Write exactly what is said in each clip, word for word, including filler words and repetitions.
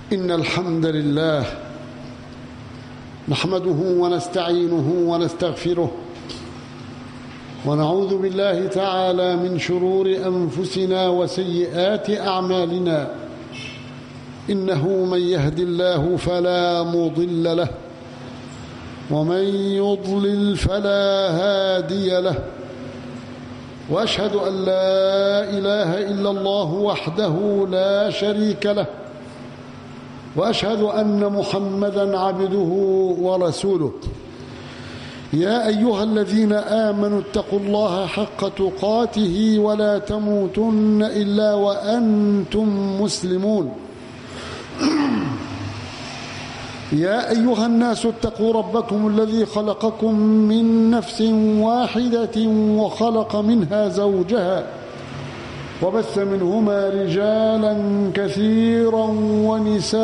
إن الحمد لله نحمده ونستعينه ونستغفره ونعوذ بالله تعالى من شرور أنفسنا وسيئات أعمالنا. إنه من يهد الله فلا مضل له ومن يضلل فلا هادي له، وأشهد أن لا إله إلا الله وحده لا شريك له، وأشهد أن محمدًا عبده ورسوله. يا أيها الذين آمنوا اتقوا الله حق تقاته ولا تموتن إلا وأنتم مسلمون. يا أيها الناس اتقوا ربكم الذي خلقكم من نفس واحدة وخلق منها زوجها وبث منهما رجالا كثيرا ونساء،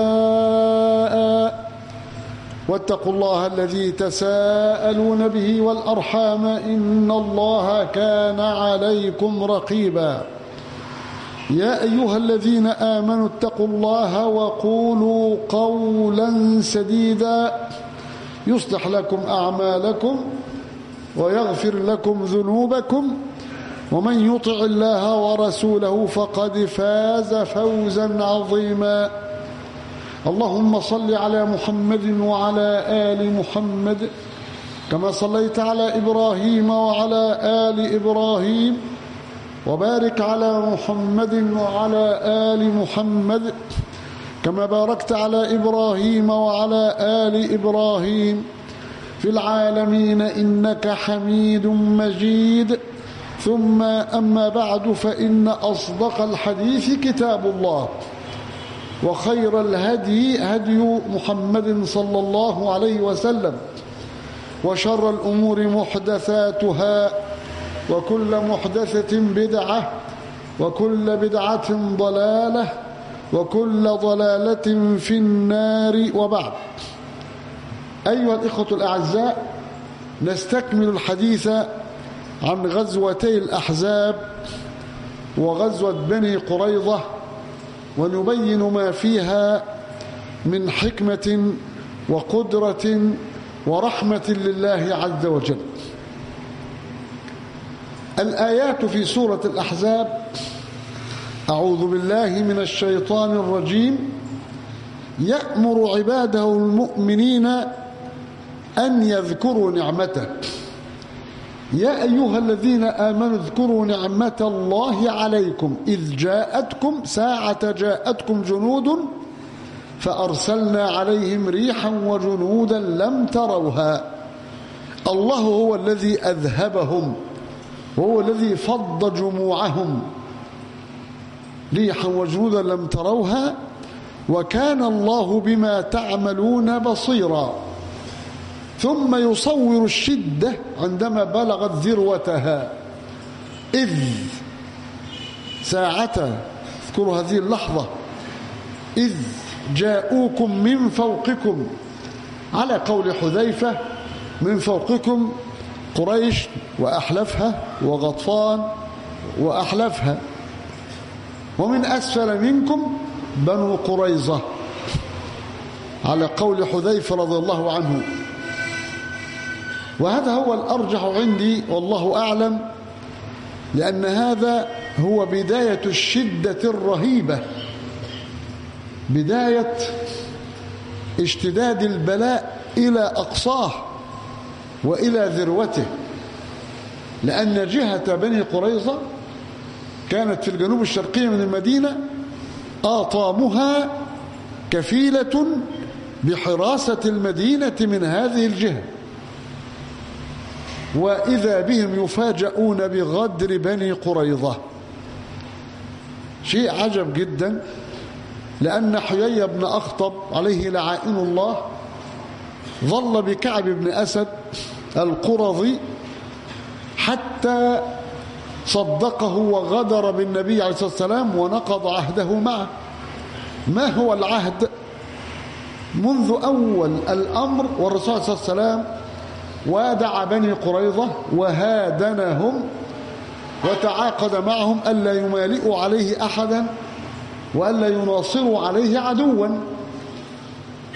واتقوا الله الذي تساءلون به والأرحام إن الله كان عليكم رقيبا. يا أيها الذين آمنوا اتقوا الله وقولوا قولا سديدا يصلح لكم أعمالكم ويغفر لكم ذنوبكم، ومن يطع الله ورسوله فقد فاز فوزا عظيما. اللهم صل على محمد وعلى آل محمد كما صليت على إبراهيم وعلى آل إبراهيم، وبارك على محمد وعلى آل محمد كما باركت على إبراهيم وعلى آل إبراهيم في العالمين إنك حميد مجيد. ثم أما بعد، فإن أصدق الحديث كتاب الله، وخير الهدي هدي محمد صلى الله عليه وسلم، وشر الأمور محدثاتها، وكل محدثة بدعة، وكل بدعة ضلالة، وكل ضلالة في النار. وبعد، أيها الإخوة الأعزاء، نستكمل الحديث عن غزوتي الأحزاب وغزوة بني قريظة، ونبين ما فيها من حكمة وقدرة ورحمة لله عز وجل. الآيات في سورة الأحزاب: أعوذ بالله من الشيطان الرجيم، يأمر عباده المؤمنين أن يذكروا نعمته. يا أيها الذين آمنوا اذكروا نعمة الله عليكم إذ جاءتكم ساعة جاءتكم جنود فأرسلنا عليهم ريحا وجنودا لم تروها. الله هو الذي أذهبهم، وهو الذي فض جموعهم، ريحا وجنودا لم تروها، وكان الله بما تعملون بصيرا. ثم يصور الشدة عندما بلغت ذروتها، إذ ساعة، اذكروا هذه اللحظة، إذ جاءوكم من فوقكم، على قول حذيفة من فوقكم قريش وأحلفها وغطفان وأحلفها، ومن أسفل منكم بنو قريظة، على قول حذيفة رضي الله عنه. وهذا هو الأرجح عندي والله أعلم، لأن هذا هو بداية الشدة الرهيبة، بداية اشتداد البلاء إلى أقصاه وإلى ذروته، لأن جهة بني قريظة كانت في الجنوب الشرقي من المدينة، آطامها كفيلة بحراسة المدينة من هذه الجهة، وإذا بهم يفاجؤون بغدر بني قريظة. شيء عجب جدا، لأن حيي بن أخطب عليه لعائن الله ظل بكعب بن أسد القرظي حتى صدقه وغدر بالنبي عليه الصلاة والسلام ونقض عهده معه. ما هو العهد؟ منذ أول الأمر والرسول صلى الله عليه وسلم وادع بني قريظة وهادنهم وتعاقد معهم ألا يمالئوا عليه أحدا وألا يناصروا عليه عدوا،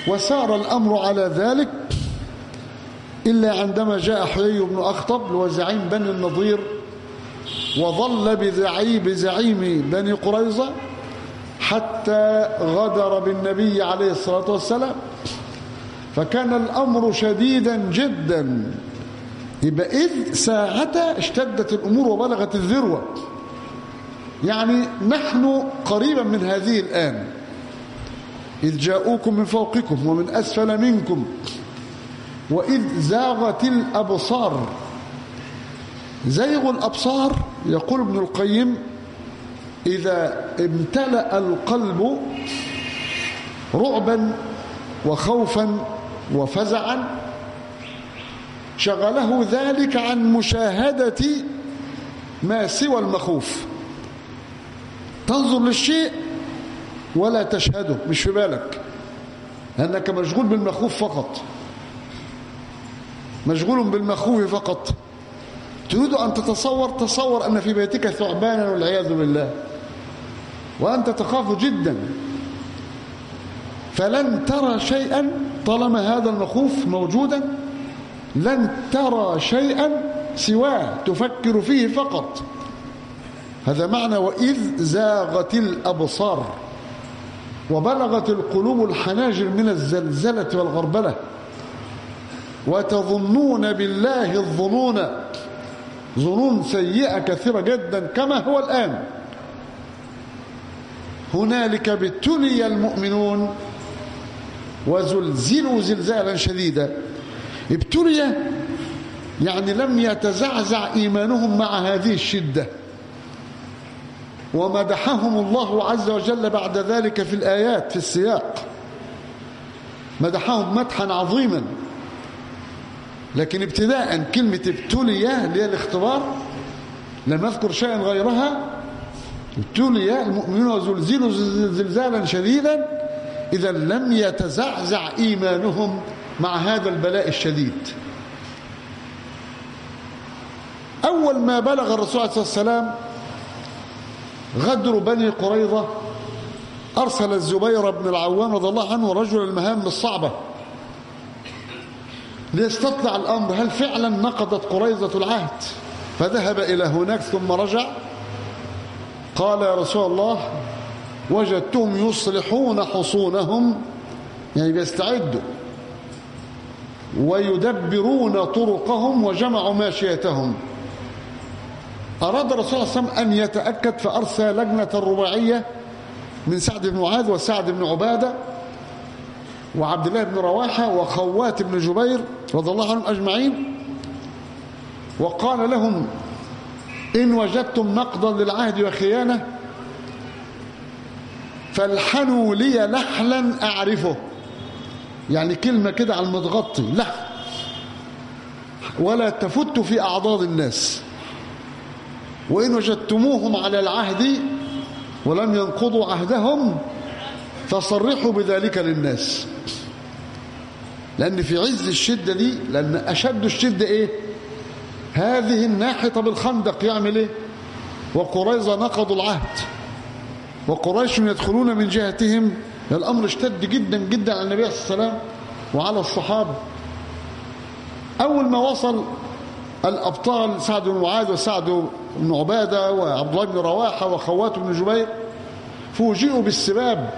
وسار الأمر على ذلك إلا عندما جاء حيي بن أخطب وزعيم بني النضير وظل بزعيم بزعيم بني قريظة حتى غدر بالنبي عليه الصلاة والسلام، فكان الأمر شديدا جدا. يبقى إذ ساعتها اشتدت الأمور وبلغت الذروة، يعني نحن قريبا من هذه الآن. إذ جاءوكم من فوقكم ومن أسفل منكم وإذ زاغت الأبصار. زيغ الأبصار يقول ابن القيم إذا امتلأ القلب رعبا وخوفا وفزعا شغله ذلك عن مشاهدة ما سوى المخوف. تنظر للشيء ولا تشهده، مش في بالك، لأنك مشغول بالمخوف فقط، مشغول بالمخوف فقط. تريد أن تتصور، تصور أن في بيتك ثعبانا والعياذ بالله وأنت تخاف جدا، فلن ترى شيئا طالما هذا المخوف موجودا، لن ترى شيئا سواه تفكر فيه فقط. هذا معنى وإذ زاغت الأبصار، وبلغت القلوب الحناجر من الزلزلة والغربلة، وتظنون بالله الظنون، ظنون سيئة كثيرة جدا كما هو الآن. هنالك ابتلي المؤمنون وزلزلوا زلزالا شديدا. ابتلي يعني لم يتزعزع إيمانهم مع هذه الشدة، ومدحهم الله عز وجل بعد ذلك في الآيات في السياق، مدحهم مدحا عظيما. لكن ابتداء كلمة ابتلي اللي هي الاختبار، لم أذكر شيئا غيرها. ابتلي المؤمنون وزلزلوا زلزالا شديدا، إذا لم يتزعزع إيمانهم مع هذا البلاء الشديد. أول ما بلغ الرسول عليه الصلاة والسلام غدر بني قريظة، أرسل الزبير بن العوام رضي الله عنه رجل المهام الصعبة ليستطلع الأمر، هل فعلا نقضت قريظة العهد؟ فذهب إلى هناك ثم رجع قال يا رسول الله وجدتهم يصلحون حصونهم، يعني بيستعدوا ويدبرون طرقهم وجمعوا ماشيتهم. أراد الرسول صلى الله عليه وسلم أن يتأكد، فأرسل لجنة رباعية من سعد بن معاذ وسعد بن عبادة وعبد الله بن رواحة وخوات بن جبير رضي الله عنهم أجمعين، وقال لهم إن وجدتم نقضا للعهد وخيانة فالحنوا لي لحلا أعرفه، يعني كلمة كده على المتغطي، لحن، ولا تفتوا في أعضاد الناس، وإن وجدتموهم على العهد ولم ينقضوا عهدهم فصرحوا بذلك للناس. لأن في عز الشدة دي، لأن أشد الشدة إيه؟ هذه الناحية بالخندق يعمل إيه؟ وقريظة نقضوا العهد وقريش يدخلون من جهتهم. الأمر اشتد جدا جدا على النبي صلى الله عليه وسلم وعلى الصحابة. أول ما وصل الأبطال سعد بن معاذ وسعد بن عبادة وعبد الله بن رواحة وخوات بن جبير فوجئوا بالسباب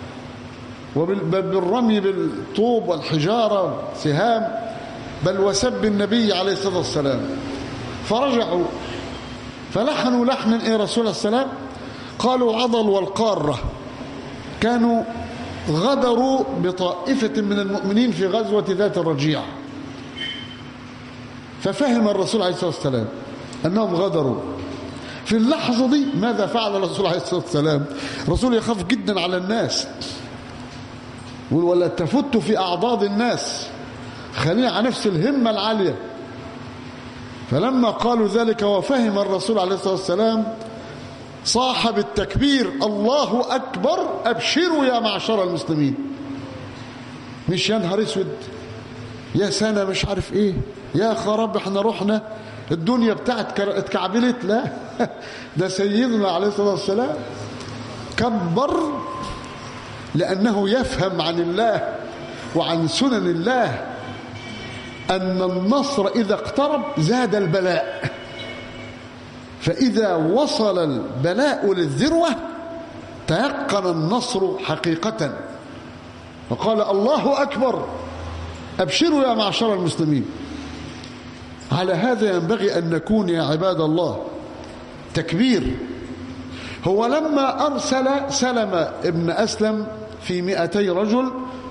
وبالرمي بالطوب والحجارة سهام، بل وسب النبي عليه الصلاة والسلام. فرجعوا فلحنوا لحنا إيه رسول السلام؟ قالوا عضل والقارة. كانوا غدروا بطائفة من المؤمنين في غزوة ذات الرجيع، ففهم الرسول عليه الصلاة والسلام أنهم غدروا. في اللحظة دي ماذا فعل الرسول عليه الصلاة والسلام؟ الرسول يخاف جدا على الناس، ولا تفت في أعضاد الناس، خلينا على نفس الهمة العالية. فلما قالوا ذلك وفهم الرسول عليه الصلاة والسلام صاح بالتكبير الله أكبر أبشروا يا معشر المسلمين. مش يا نهار اسود، يا سنة مش عارف ايه، يا خراب احنا رحنا الدنيا بتاعت اتكعبلت، لا ده سيدنا عليه الصلاة والسلام كبر لأنه يفهم عن الله وعن سنن الله أن النصر إذا اقترب زاد البلاء، فإذا وصل البلاء للذروة تيقن النصر حقيقة، فقال الله أكبر أبشروا يا معشر المسلمين. على هذا ينبغي أن نكون يا عباد الله. تكبير. هو لما أرسل سلم ابن أسلم في مئتي رجل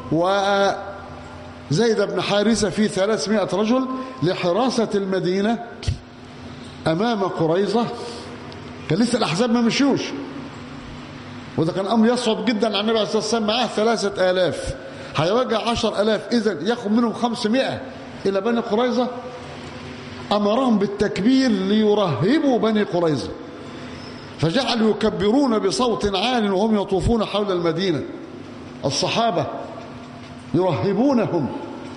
وزيد بن حارثة في ثلاثمائة رجل لحراسة المدينة أمام قريظة، كان لسه الأحزاب ما مشوش، وده كان أمر يصعب جدا على النبي عليه الصلاة والسلام، معاه ثلاثة آلاف هيواجه عشر آلاف، إذن ياخد منهم خمسمائة إلى بني قريظة. أمرهم بالتكبير ليرهبوا بني قريظة، فجعلوا يكبرون بصوت عال وهم يطوفون حول المدينة، الصحابة يرهبونهم.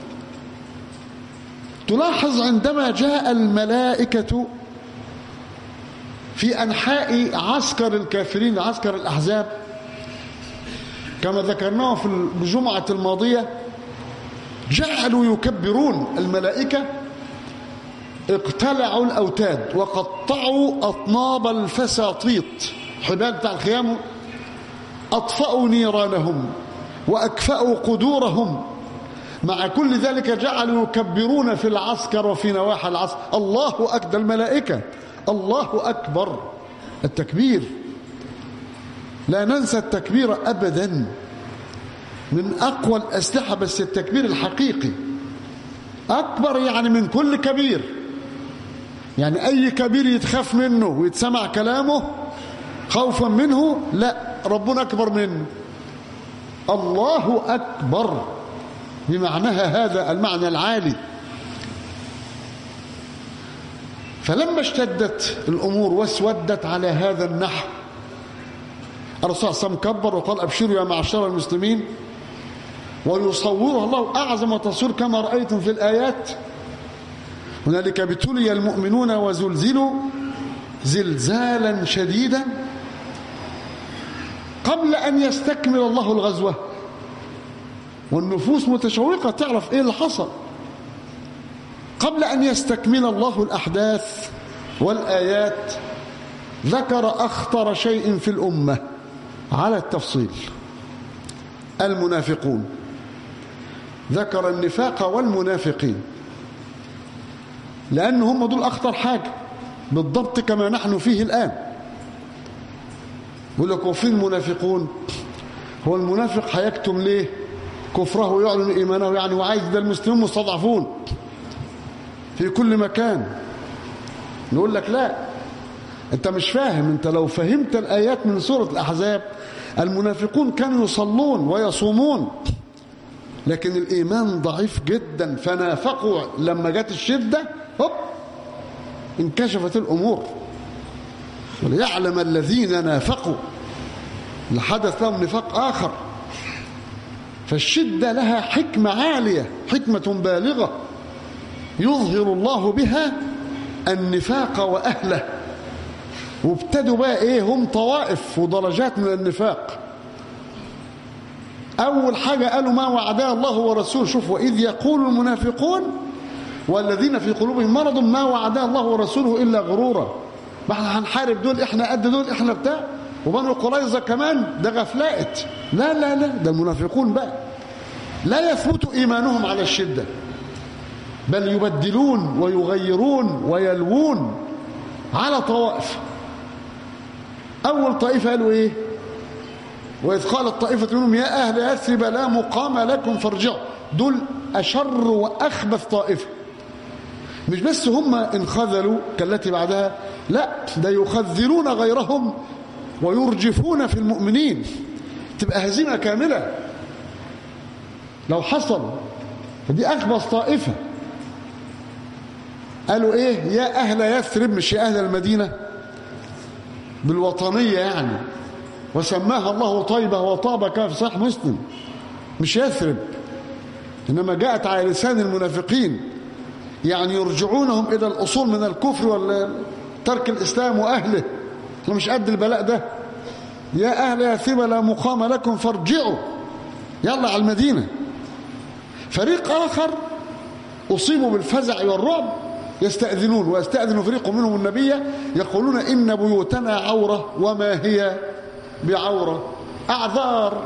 تلاحظ عندما جاء الملائكة في أنحاء عسكر الكافرين، عسكر الأحزاب، كما ذكرناه في الجمعة الماضية، جعلوا يكبرون. الملائكة اقتلعوا الأوتاد وقطعوا أطناب الفساطيط، حبال بتاع الخيام، أطفأوا نيرانهم وأكفأوا قدورهم. مع كل ذلك جعلوا يكبرون في العسكر وفي نواحي العسكر. الله أكبر. الملائكة الله أكبر، التكبير، لا ننسى التكبير أبدا، من أقوى الأسلحة، بس التكبير الحقيقي أكبر، يعني من كل كبير. يعني أي كبير يتخاف منه ويتسمع كلامه خوفا منه، لا، ربنا أكبر منه. الله أكبر بمعناها هذا المعنى العالي. فلما اشتدت الأمور واسودت على هذا النحو، الرسول صلى الله عليه وسلم كبر وقال أبشروا يا معشر المسلمين، ويصورها الله أعظم تصوير كما رأيتم في الآيات. هنالك ابتلي المؤمنون وزلزلوا زلزالا شديدا قبل أن يستكمل الله الغزوة، والنفوس متشوقة تعرف إيه اللي حصل. قبل أن يستكمل الله الأحداث والآيات ذكر أخطر شيء في الأمة على التفصيل: المنافقون. ذكر النفاق والمنافقين، لأن هم دول أخطر حاجة، بالضبط كما نحن فيه الآن. يقول لك وفين المنافقون؟ هو المنافق هيكتم ليه كفره ويعلن إيمانه؟ يعني وعايز ده المسلمين مستضعفون في كل مكان. نقول لك لا، أنت مش فاهم. أنت لو فهمت الآيات من سورة الأحزاب، المنافقون كانوا يصلون ويصومون، لكن الإيمان ضعيف جدا، فنافقوا. لما جت الشدة هوب انكشفت الأمور. وليعلم الذين نافقوا، لحدث لهم نفاق آخر. فالشدة لها حكمة عالية، حكمة بالغة يظهر الله بها النفاق وأهله. وابتدوا بقى إيه؟ هم طوائف ودرجات من النفاق. أول حاجة قالوا ما وعدها الله ورسوله. شوف، وإذ يقول المنافقون والذين في قلوبهم مرض ما وعدها الله ورسوله إلا غرورا. ما احنا هنحارب دول، احنا قد دول، احنا بتاع، وبنو قريظة كمان ده غفلات. لا لا لا، ده المنافقون بقى لا يثبت إيمانهم على الشدة، بل يبدلون ويغيرون ويلوون على طوائف. أول طائفة قالوا إيه؟ وإذ قالت طائفة منهم يا أهل يثرب لا مقام لكم فارجعوا. دول أشر وأخبث طائفة. مش بس هم انخذلوا كالتي بعدها، لا، ده يخذلون غيرهم ويرجفون في المؤمنين. تبقى هزيمة كاملة لو حصل. فدي أخبث طائفة. قالوا إيه؟ يا أهل يثرب، مش يا أهل المدينة بالوطنية يعني، وسماها الله طيبة وطابة كما في صحيح مسلم، مش يثرب، إنما جاءت على لسان المنافقين، يعني يرجعونهم إلى الأصول من الكفر وترك الإسلام وأهله. احنا مش قد البلاء ده. يا أهل يثرب لا مقام لكم فارجعوا، يلا على المدينة. فريق آخر أصيبوا بالفزع والرعب يستأذنون، ويستأذن فريق منهم النبي يقولون إن بيوتنا عورة وما هي بعورة. أعذار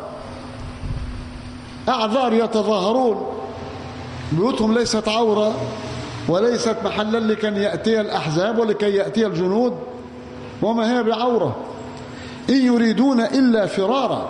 أعذار يتظاهرون، بيوتهم ليست عورة وليست محلا لكي يأتي الأحزاب ولكي يأتي الجنود، وما هي بعورة إن يريدون إلا فرارا.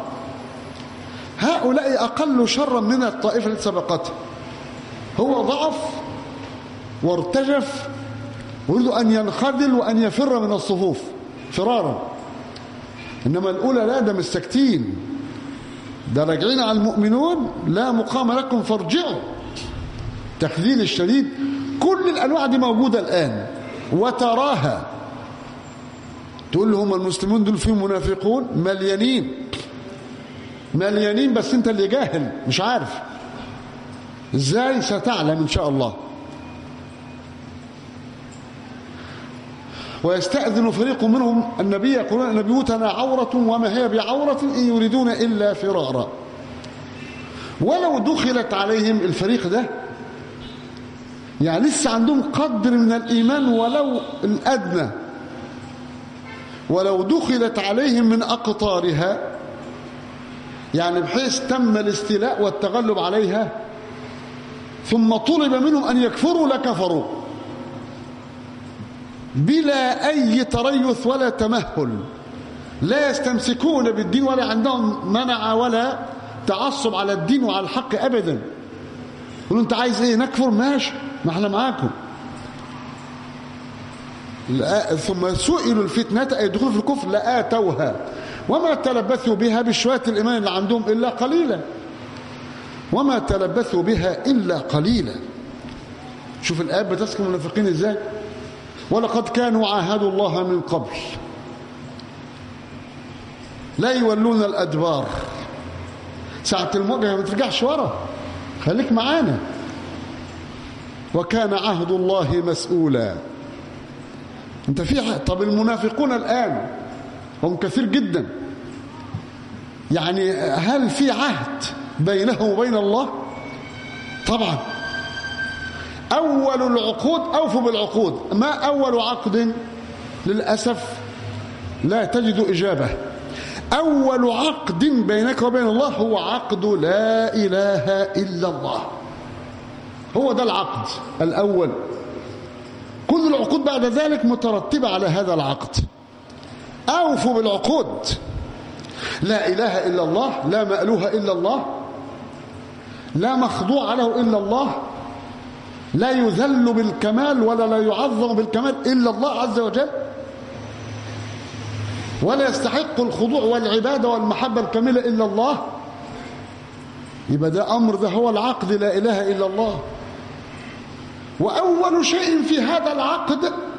هؤلاء أقل شرا من الطائفة التي سبقته. هو ضعف وارتجف ويريد أن ينخذل وأن يفر من الصفوف فرارا. إنما الأولى لا، ده مستكتين، ده راجعين على المؤمنون لا مقام لكم فارجعوا. تخذيل الشديد. كل الأنواع دي موجودة الآن وتراها. تقول لهم المسلمون دول فيهم منافقون، مليانين مليانين، بس انت اللي جاهل مش عارف ازاي. ستعلم ان شاء الله. ويستأذن فريق منهم النبي يقولون ان بيوتنا عورة وما هي بعورة إن يريدون إلا فرارا. ولو دخلت عليهم الفريق ده، يعني لسه عندهم قدر من الإيمان ولو الأدنى، ولو دخلت عليهم من أقطارها، يعني بحيث تم الاستيلاء والتغلب عليها، ثم طلب منهم أن يكفروا لكفروا بلا أي تريث ولا تمهل. لا يستمسكون بالدين ولا عندهم منع ولا تعصب على الدين وعلى الحق أبدا. يقولوا أنت عايز إيه؟ نكفر؟ ماشي، ما احنا معاكم. ثم سئلوا الفتنة أي الدخول في الكفر لآتوها وما تلبثوا بها بشوية الإيمان اللي عندهم إلا قليلا. وما تلبثوا بها إلا قليلا. شوف الآيات بتذكر المنافقين إزاي. ولقد كانوا عاهدوا الله من قبل لا يولون الأدبار. ساعة المواجهة ما ترجعش ورا، خليك معانا. وكان عهد الله مسؤولا. انت في. طب المنافقون الآن هم كثير جدا، يعني هل في عهد بينهم وبين الله؟ طبعا. أول العقود أوفوا بالعقود. ما أول عقد؟ للأسف لا تجد إجابة. أول عقد بينك وبين الله هو عقد لا إله إلا الله. هو ده العقد الأول. كل العقود بعد ذلك مترتبة على هذا العقد. أوفوا بالعقود. لا إله إلا الله، لا مألوه إلا الله، لا مخضوع له إلا الله، لا يذل بالكمال ولا لا يعظم بالكمال إلا الله عز وجل، ولا يستحق الخضوع والعبادة والمحبة الكاملة إلا الله. يبقى ده أمر، ده هو العقد لا إله إلا الله. وأول شيء في هذا العقد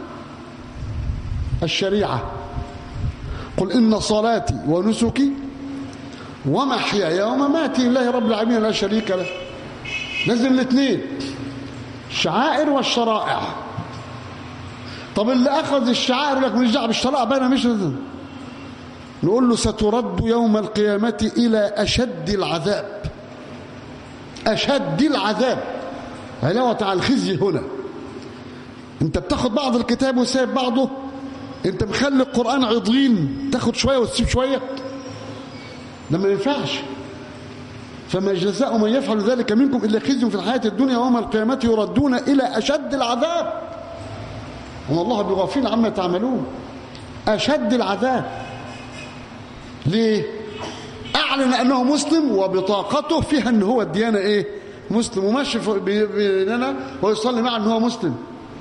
الشريعة. قل إن صلاتي ونسكي ومحياي ومماتي لله رب العالمين لا شريك له. لازم الاثنين، الشعائر والشرائع. طب اللي أخذ الشعائر لك مش دعوه بالشرائع بينها، مش لازم نقول له سترد يوم القيامة إلى أشد العذاب. أشد العذاب، علاوة على الخزي هنا. انت بتاخد بعض الكتاب وسايب بعضه. انت مخلي القرآن عضين، تاخد شوية وتسيب شوية، ده ما ينفعش. فما جزاء من يفعل ذلك منكم إلا خزي في الحياة الدنيا ويوم القيامة يردون إلى أشد العذاب وما الله بغافل عما تعملون. أشد العذاب. ليه؟ أعلن أنه مسلم وبطاقته فيها أنه هو الديانة إيه؟ مسلم، وماشي بيننا ويصلي معه أنه هو مسلم،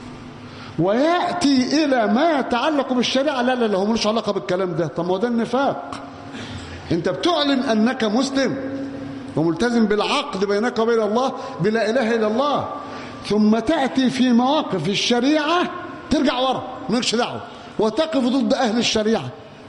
ويأتي إلى ما يتعلق بالشريعة لا لا لا هو ملوش علاقة بالكلام ده. طب ما هو ده النفاق. أنت بتعلن أنك مسلم وملتزم بالعقد بينك وبين الله بلا إله إلا الله، ثم تأتي في مواقف الشريعة ترجع ورا مالكش دعوة وتقف ضد أهل الشريعة.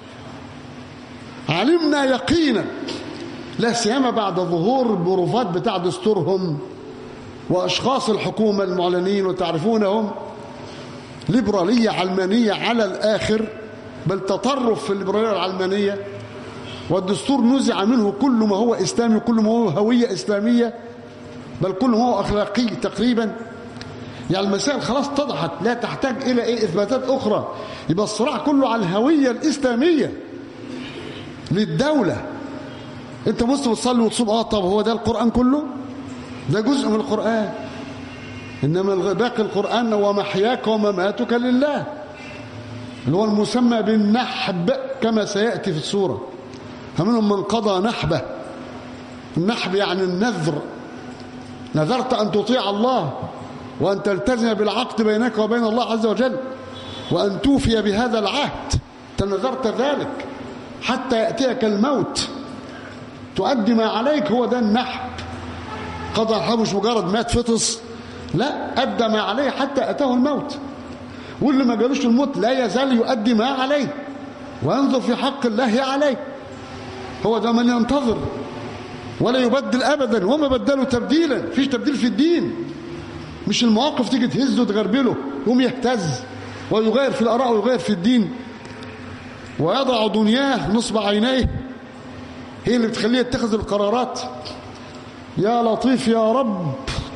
علمنا يقينا، لا سيما بعد ظهور البروفات بتاع دستورهم وأشخاص الحكومة المعلنين وتعرفونهم، ليبرالية علمانية على الآخر، بل تطرف في الليبرالية العلمانية. والدستور نزع منه كل ما هو إسلامي، كل ما هو هوية إسلامية، بل كله هو أخلاقي تقريبا. يعني المسائل خلاص اتضحت، لا تحتاج إلى إيه إثباتات أخرى. يبقى الصراع كله على الهوية الإسلامية للدولة. أنت مسلم تصلي وتصوم، آه طب هو ده القرآن كله؟ ده جزء من القرآن، إنما باقي القرآن ومحياك ومماتك لله، اللي هو المسمى بالنحب كما سيأتي في السورة. فمنهم من قضى نحبه. النحب يعني النذر، نذرت أن تطيع الله وأن تلتزم بالعقد بينك وبين الله عز وجل وأن توفي بهذا العهد، تنذرت ذلك حتى يأتيك الموت تؤدي ما عليك. هو ده النحب. قضى الحب مش مجرد مات فطس، لا، أدى ما عليه حتى أتاه الموت. واللي ما جالوش الموت لا يزال يؤدي ما عليه وينظر في حق الله عليه. هو ده من ينتظر ولا يبدل أبدا، وما بدلوا تبديلا. فيش تبديل في الدين. مش المواقف تيجي تهزه وتغربله يقوم يهتز ويغير في الآراء ويغير في الدين ويضع دنياه نصب عينيه، هي اللي بتخليه يتخذ القرارات. يا لطيف يا رب.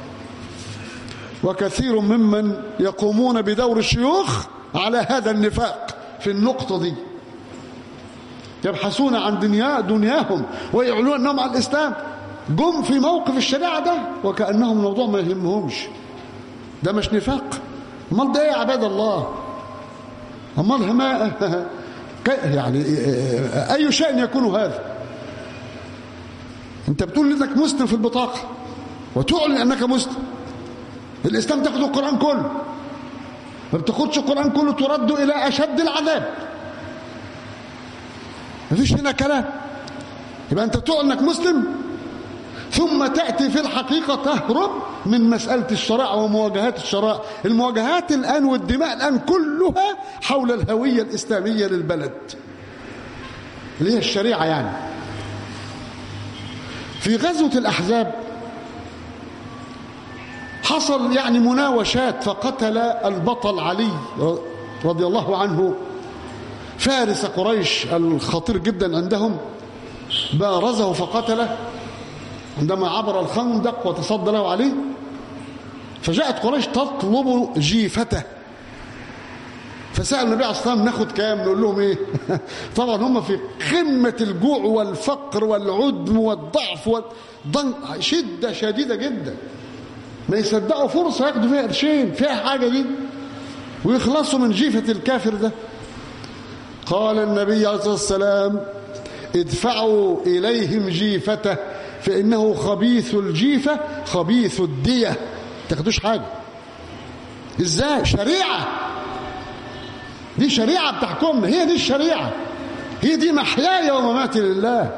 وكثير ممن يقومون بدور الشيوخ على هذا النفاق في النقطة دي، يبحثون عن دنيا دنياهم ويعلنون أنهم على الإسلام، جم في موقف الشريعة ده وكأنهم الموضوع ما يهمهمش. ده مش نفاق؟ امال ده ايه يا عباد الله؟ امال ما يعني أي شيء يكون هذا؟ أنت بتقول إنك مسلم في البطاقة وتعلن أنك مسلم. الإسلام تاخد القرآن كله، ما بتاخدش القرآن كله ترد إلى أشد العذاب. مفيش هنا كلام. يبقى أنت تعلن أنك مسلم ثم تأتي في الحقيقة تهرب من مسألة الشرائع ومواجهات الشرائع. المواجهات الآن والدماء الآن كلها حول الهوية الإسلامية للبلد اللي هي الشريعة. يعني في غزوة الأحزاب حصل يعني مناوشات، فقتل البطل علي رضي الله عنه فارس قريش الخطير جدا عندهم، بارزه فقتله عندما عبر الخندق وتصدى له عليه. فجاءت قريش تطلب جيفته، فسأل النبي عليه الصلاة والسلام ناخد كام؟ نقول لهم ايه؟ طبعا هم في قمة الجوع والفقر والعدم والضعف والضنك، شدة شديدة جدا، ما يصدقوا فرصة ياخدوا فيها قرشين فيها حاجة دي ويخلصوا من جيفة الكافر ده. قال النبي عليه الصلاة والسلام ادفعوا إليهم جيفته فإنه خبيث الجيفة خبيث الدية. تاخدوش حاجة. ازاي؟ شريعة، دي شريعة بتحكمنا، هي دي الشريعة، هي دي محياي ومماتي لله.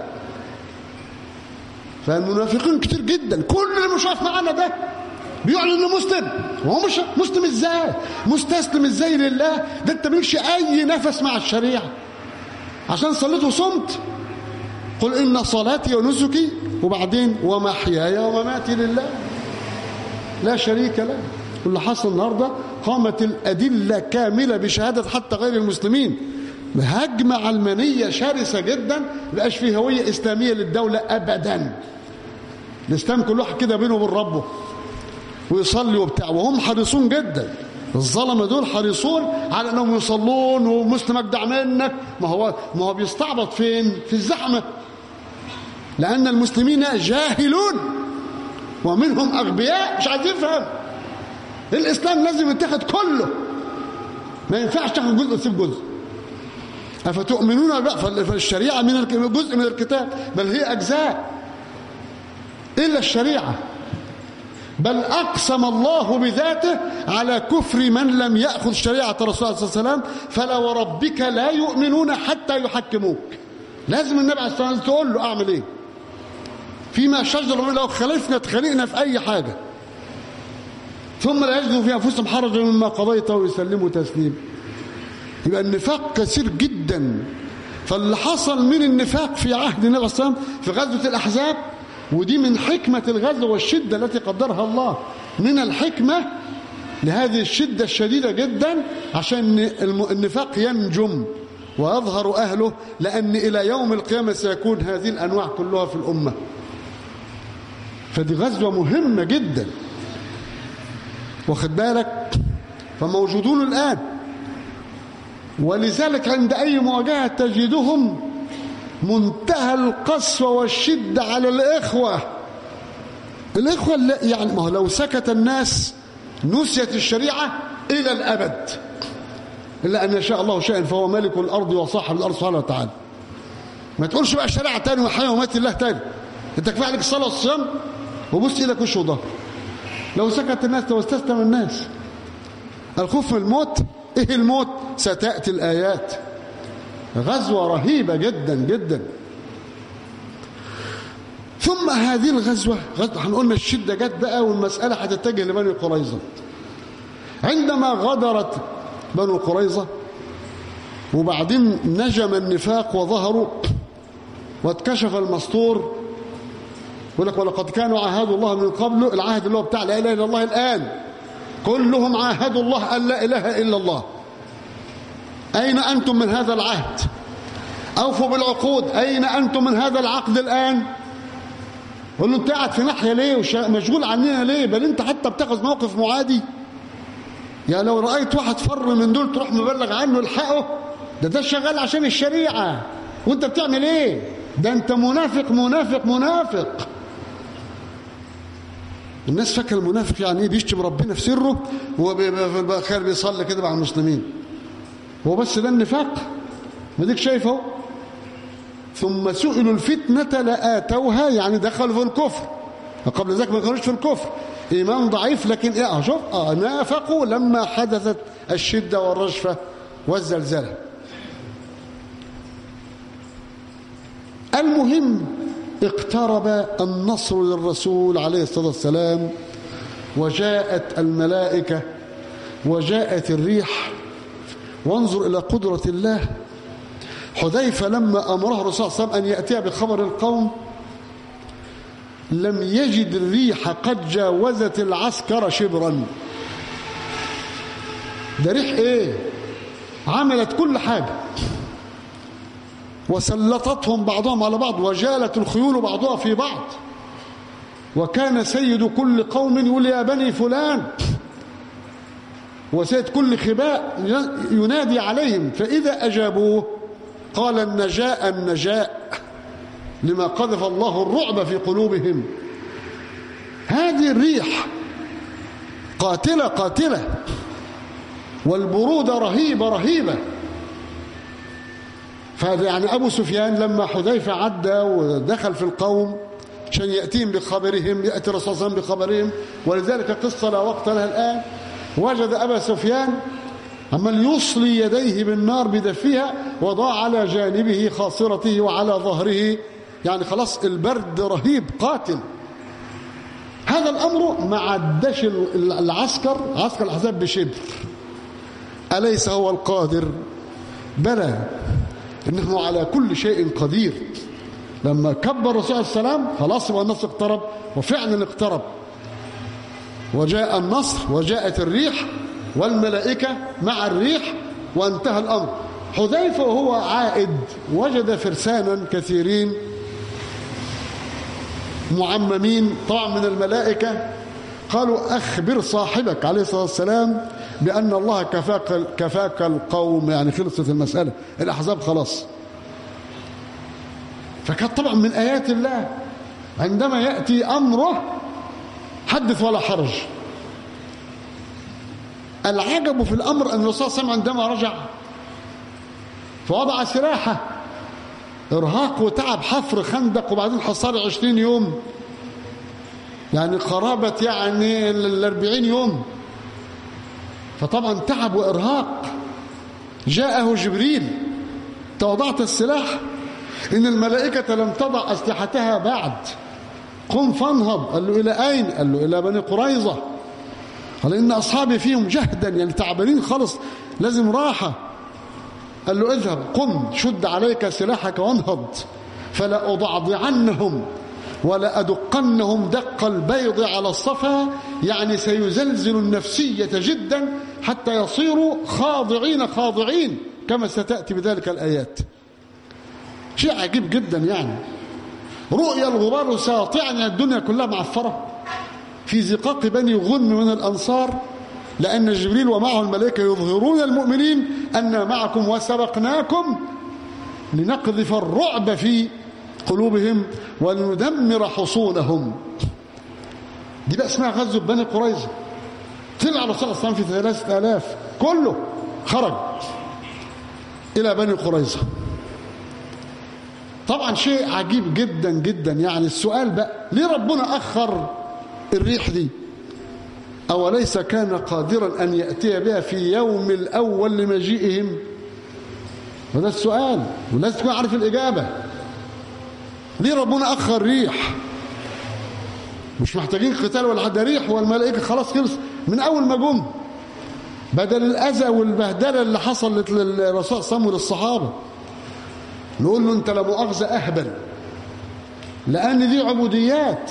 فالمنافقين كتير جدا، كل اللي مش واقف معانا ده بيعلن انه مسلم، وهو مش مسلم. ازاي؟ مستسلم ازاي لله؟ ده انت مالكش اي نفس مع الشريعة عشان صليت وصمت. قل ان صلاتي ونسكي وبعدين ومحياي ومماتي لله لا شريك له. واللي حصل النهارده قامت الأدلة كاملة بشهادة حتى غير المسلمين، هجمة علمانية شرسة جدا، مبقاش فيه هوية إسلامية للدولة أبدا. الإسلام كل واحد كده بينه وبين ربه ويصلي وبتاع، وهم حريصون جدا. الظلمة دول حريصون على أنهم يصلون ومسلم أجدع منك. ما هو ما هو بيستعبط فين؟ في الزحمة، لأن المسلمين جاهلون ومنهم أغبياء مش عايزين يفهم. الإسلام لازم يتاخد كله، ما ينفعش تاخد جزء وتسيب جزء. أفتؤمنون بقى؟ فالشريعة من جزء من الكتاب، بل هي أجزاء إلا الشريعة. بل أقسم الله بذاته على كفر من لم يأخذ شريعة رسول الله صلى الله عليه وسلم فلا وربك لا يؤمنون حتى يحكموك. لازم النبي عليه الصلاة والسلام تقول له أعمل إيه فيما شجر، لو خالفنا تخانقنا في أي حاجة ثم لا يجدوا في أنفسهم حرجا مما قضيت ويسلموا تسليما. يبقى النفاق كثير جدا. فاللي حصل من النفاق في عهد النبي صلى الله عليه وسلم في غزوة الأحزاب، ودي من حكمة الغزو والشدة التي قدرها الله، من الحكمة لهذه الشدة الشديدة جدا عشان النفاق ينجم ويظهر أهله، لأن إلى يوم القيامة سيكون هذه الأنواع كلها في الأمة. فدي غزوة مهمة جدا، واخد بالك؟ فموجودون الآن، ولذلك عند أي مواجهة تجدهم منتهى القسوة والشدة على الإخوة. الإخوة يعني ما هو لو سكت الناس نسيت الشريعة إلى الأبد، إلا أن يشاء الله شيئا فهو ملك الأرض وصاحب الأرض سبحانه وتعالى. ما تقولش بقى شريعة تاني وحياة ومات الله تاني، أنت كفاية عليك الصلاة والصيام وبص إيدك وش وظهر. لو سكت الناس لو استسلم الناس. الخوف من الموت، إيه الموت؟ ستأتي الآيات. غزوة رهيبة جدا جدا. ثم هذه الغزوة هنقولنا الشدة جت بقى والمسألة هتتجه لبني قريظة. عندما غدرت بنو قريظة وبعدين نجم النفاق وظهروا واتكشف المستور، يقول لك ولقد كانوا عاهدوا الله من قبل، العهد اللي هو بتاع لا إله إلا الله الآن كلهم عاهدوا الله أن لا إله إلا الله. أين أنتم من هذا العهد؟ أوفوا بالعقود. أين أنتم من هذا العقد الآن؟ قل له أنت قاعد في ناحية ليه ومشغول عننا ليه؟ بل أنت حتى بتاخذ موقف معادي. يعني لو رأيت واحد فر من دول تروح مبلغ عنه الحقه، ده ده شغال عشان الشريعة وأنت بتعمل إيه؟ ده أنت منافق منافق منافق. الناس فاكر المنافق يعني ايه؟ بيشتم ربنا في سره وهو خير بيصلي كده مع المسلمين. هو بس ده النفاق؟ ما ديك شايفه. ثم سئلوا الفتنة لآتوها، يعني دخلوا في الكفر، وقبل ذلك ما كانوش في الكفر، إيمان ضعيف لكن إيه شوف آه نافقوا لما حدثت الشدة والرجفة والزلزلة. المهم اقترب النصر للرسول عليه الصلاة والسلام، وجاءت الملائكة وجاءت الريح. وانظر إلى قدرة الله. حذيفة لما أمره الرسول صلى الله عليه وسلم أن يأتي بخبر القوم لم يجد الريح قد جاوزت العسكر شبرا. ده ريح إيه؟ عملت كل حاجة وسلطتهم بعضهم على بعض وجالت الخيول بعضها في بعض. وكان سيد كل قوم يقول يا بني فلان، وسيد كل خباء ينادي عليهم، فإذا أجابوه قال النجاء النجاء لما قذف الله الرعب في قلوبهم. هذه الريح قاتلة قاتلة، والبرودة رهيبة رهيبة. فهذا يعني أبو سفيان لما حذيفة عدى ودخل في القوم عشان يأتيهم بخبرهم، يأتي الرسول صلى الله عليه وسلم بخبرهم، ولذلك قصة لا وقت لها الآن. وجد أبا سفيان عمال يصلي يديه بالنار بدفها، وضع على جانبه خاصرته وعلى ظهره، يعني خلاص البرد رهيب قاتل. هذا الأمر ما عداش العسكر عسكر الأحزاب بشبر. أليس هو القادر؟ بلى إنه على كل شيء قدير. لما كبر الرسول عليه السلام خلاص يبقى النصر اقترب، وفعلا اقترب، وجاء النصر وجاءت الريح والملائكة مع الريح وانتهى الأمر. حذيفة وهو عائد وجد فرسانا كثيرين معممين طبعا من الملائكة. قالوا أخبر صاحبك عليه الصلاة والسلام بأن الله كفاك, كفاك القوم، يعني خلصت المسألة، الأحزاب خلاص. فكانت طبعا من آيات الله عندما يأتي أمره حدث ولا حرج. العجب في الأمر أن الرسول صلى الله عليه وسلم عندما رجع فوضع سلاحه، إرهاق وتعب، حفر خندق وبعدين حصار عشرين يوم، يعني قرابة يعني الأربعين يوم، فطبعا تعب وإرهاق. جاءه جبريل توضعت السلاح، إن الملائكة لم تضع أسلحتها بعد، قم فانهض. قال له إلى أين؟ قال له إلى بني قريظة. قال إن أصحابي فيهم جهدا، يعني تعبانين خلص لازم راحة. قال له اذهب، قم شد عليك سلاحك وانهض، فلا أضعضعنهم ولا أدقنهم دق البيض على الصفا، يعني سيزلزل النفسية جدا حتى يصيروا خاضعين خاضعين كما ستأتي بذلك الآيات. شيء عجيب جدا يعني. رؤيا الغبار ساطعا يعني الدنيا كلها معفرة في زقاق بني غنم من الأنصار، لأن جبريل ومعه الملائكة يظهرون المؤمنين أن معكم وسبقناكم لنقذف الرعب في قلوبهم ولندمر حصونهم. دي بقى اسمها غزوة بني قريظة. طلع الرسول صلى الله عليه وسلم في ثلاثة آلاف كله خرج إلى بني قريظة. طبعا شيء عجيب جدا جدا. يعني السؤال بقى ليه ربنا أخر الريح دي؟ أوليس كان قادرا أن يأتي بها في يوم الأول لمجيئهم؟ وده السؤال ولازم تكون عارف الإجابة. ليه ربنا أخر ريح؟ مش محتاجين قتال ولا حد، ريح والملائكة خلاص خلص من أول ما جم، بدل الأذى والبهدلة اللي حصلت للرسول صلى الله عليه وسلم وللصحابة. نقول له أنت لا مؤاخذة أهبل، لأن دي عبوديات.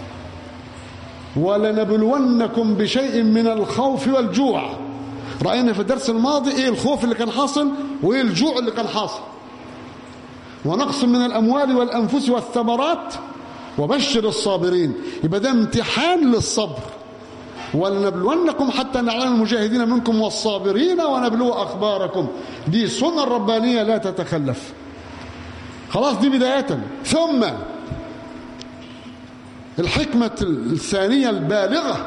ولنبلونكم بشيء من الخوف والجوع. رأينا في الدرس الماضي إيه الخوف اللي كان حاصل وإيه الجوع اللي كان حاصل. ونقص من الأموال والأنفس والثمرات وبشر الصابرين. يبقى ده امتحان للصبر. ولنبلونكم حتى نعلم المجاهدين منكم والصابرين ونبلو أخباركم. دي سنة ربانية لا تتخلف. خلاص دي بداية. ثم الحكمة الثانية البالغة،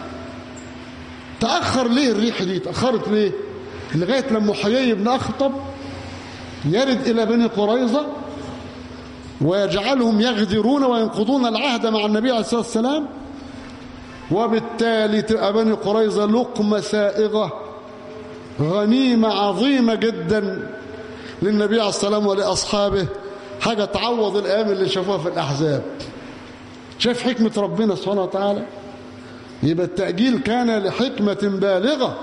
تأخر ليه الريح دي؟ تأخرت ليه؟ لغاية لما حيي بن أخطب يرد إلى بني قريظة ويجعلهم يغدرون وينقضون العهد مع النبي عليه الصلاة والسلام، وبالتالي تبقى بني قريظة لقمة سائغة، غنيمة عظيمة جدا للنبي عليه الصلاة والسلام ولأصحابه، حاجة تعوض الأيام اللي شافوها في الأحزاب. شايف حكمة ربنا سبحانه وتعالى؟ يبقى التأجيل كان لحكمة بالغة.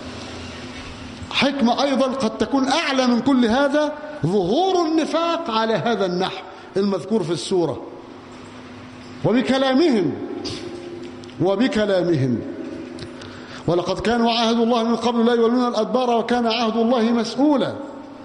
حكمة أيضا قد تكون أعلى من كل هذا، ظهور النفاق على هذا النحو المذكور في السورة، وبكلامهم وبكلامهم ولقد كانوا عهد الله من قبل لا يولون الأدبار وكان عهد الله مسؤولا.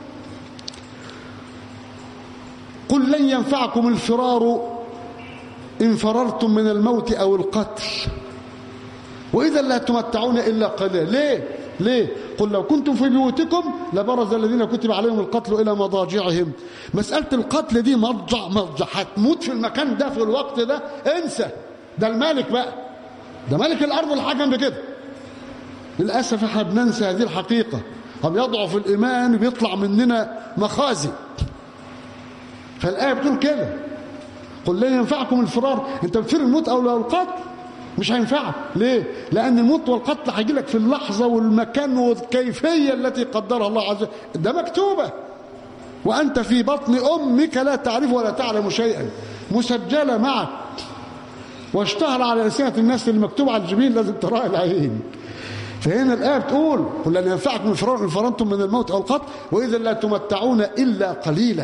قل لن ينفعكم الفرار إن فررتم من الموت أو القتل وإذا لا تمتعون إلا قليلا. ليه؟ ليه؟ قل لو كنتم في بيوتكم لبرز الذين كتب عليهم القتل إلى مضاجعهم. مسألة القتل دي مضجع مضجع، هتموت في المكان ده في الوقت ده، انسى. ده المالك بقى، ده مالك الأرض الحكم بكده. للأسف احنا بننسى هذه الحقيقة، هم يضعف الإيمان وبيطلع مننا مخازي. فالآية بتقول كده، قل لن ينفعكم الفرار. انت بتفر الموت أو القتل مش هينفعك. ليه؟ لأن الموت والقتل هيجي لك في اللحظة والمكان والكيفية التي قدرها الله عز وجل، ده مكتوبة وأنت في بطن أمك لا تعرف ولا تعلم شيئا، مسجلة معك واشتهر على ألسنة الناس المكتوب على الجبين لازم تراها العين. فهنا الآية بتقول قل لن ينفعكم الفرار إن فررتم من الموت أو القتل وإذا لا تمتعون إلا قليلا.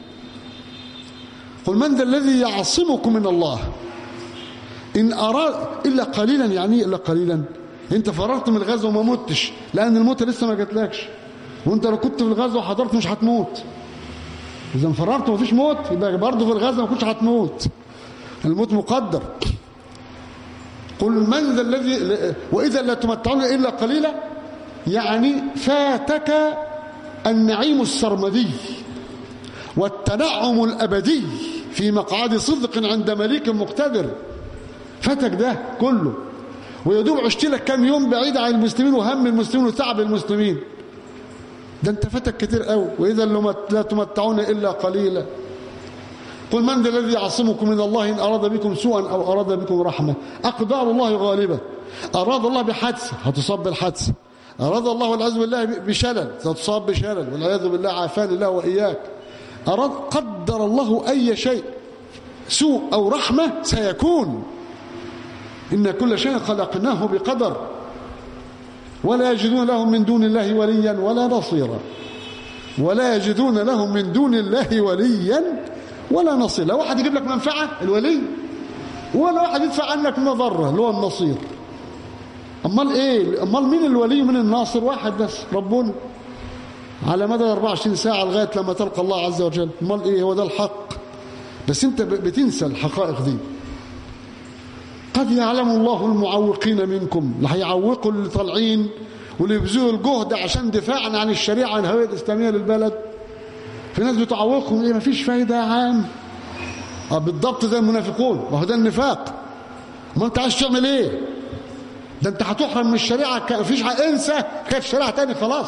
قل من ذا الذي يعصمكم من الله إن أراد إلا قليلا. يعني إلا قليلا؟ أنت فررت من الغزو وما متش، لأن الموت لسه ما جاتلكش، وأنت لو كنت في الغزو وحضرت مش هتموت. إذا فررت وما فيش موت يبقى برضه في الغزو ما كنتش هتموت، الموت مقدر. قل من ذا الذي وإذا لا تمتعون إلا قليلا، يعني فاتك النعيم السرمدي والتنعم الأبدي في مقعد صدق عند مليك مقتدر. فتك ده كله، ويدوب عشت لك كام يوم بعيد عن المسلمين وهم المسلمين وتعب المسلمين. ده انت فتك كتير قوي. وإذا لا تمتعون إلا قليلا. قل من ذا الذي يعصمكم من الله إن أراد بكم سوءا أو أراد بكم رحمة. أقدار الله غالبة. أراد الله بحادثة هتصاب بالحادثة، أراد الله والعياذ بالله بشلل هتصاب بشلل والعياذ بالله، عافاني الله وإياك. أراد قدر الله أي شيء سوء أو رحمة سيكون. إن كل شيء خلقناه بقدر. ولا يجدون لهم من دون الله وليا ولا نصيرا. ولا يجدون لهم من دون الله وليا ولا نصير. لا واحد يجيب لك منفعة الولي، ولا واحد يدفع عنك مضرة اللي هو النصير. أمال إيه؟ أمال مين الولي ومين الناصر؟ واحد بس، ربنا، على مدى أربعة وعشرين ساعة لغاية لما تلقى الله عز وجل. أمال إيه؟ هو ده الحق. بس انت بتنسى الحقائق دي. قد يعلم الله المعوقين منكم، اللي هيعوقوا اللي طالعين واللي يبذلوا الجهد عشان دفاعا عن الشريعه عن الهويه الاسلاميه للبلد. في ناس بتعوقهم، ايه مفيش فايده يا عام. اه بالضبط زي المنافقون، ما هو ده النفاق. ما انت عايز تعمل ايه؟ ده انت هتحرم من الشريعه، مفيش انسى كيف شريعه تاني خلاص.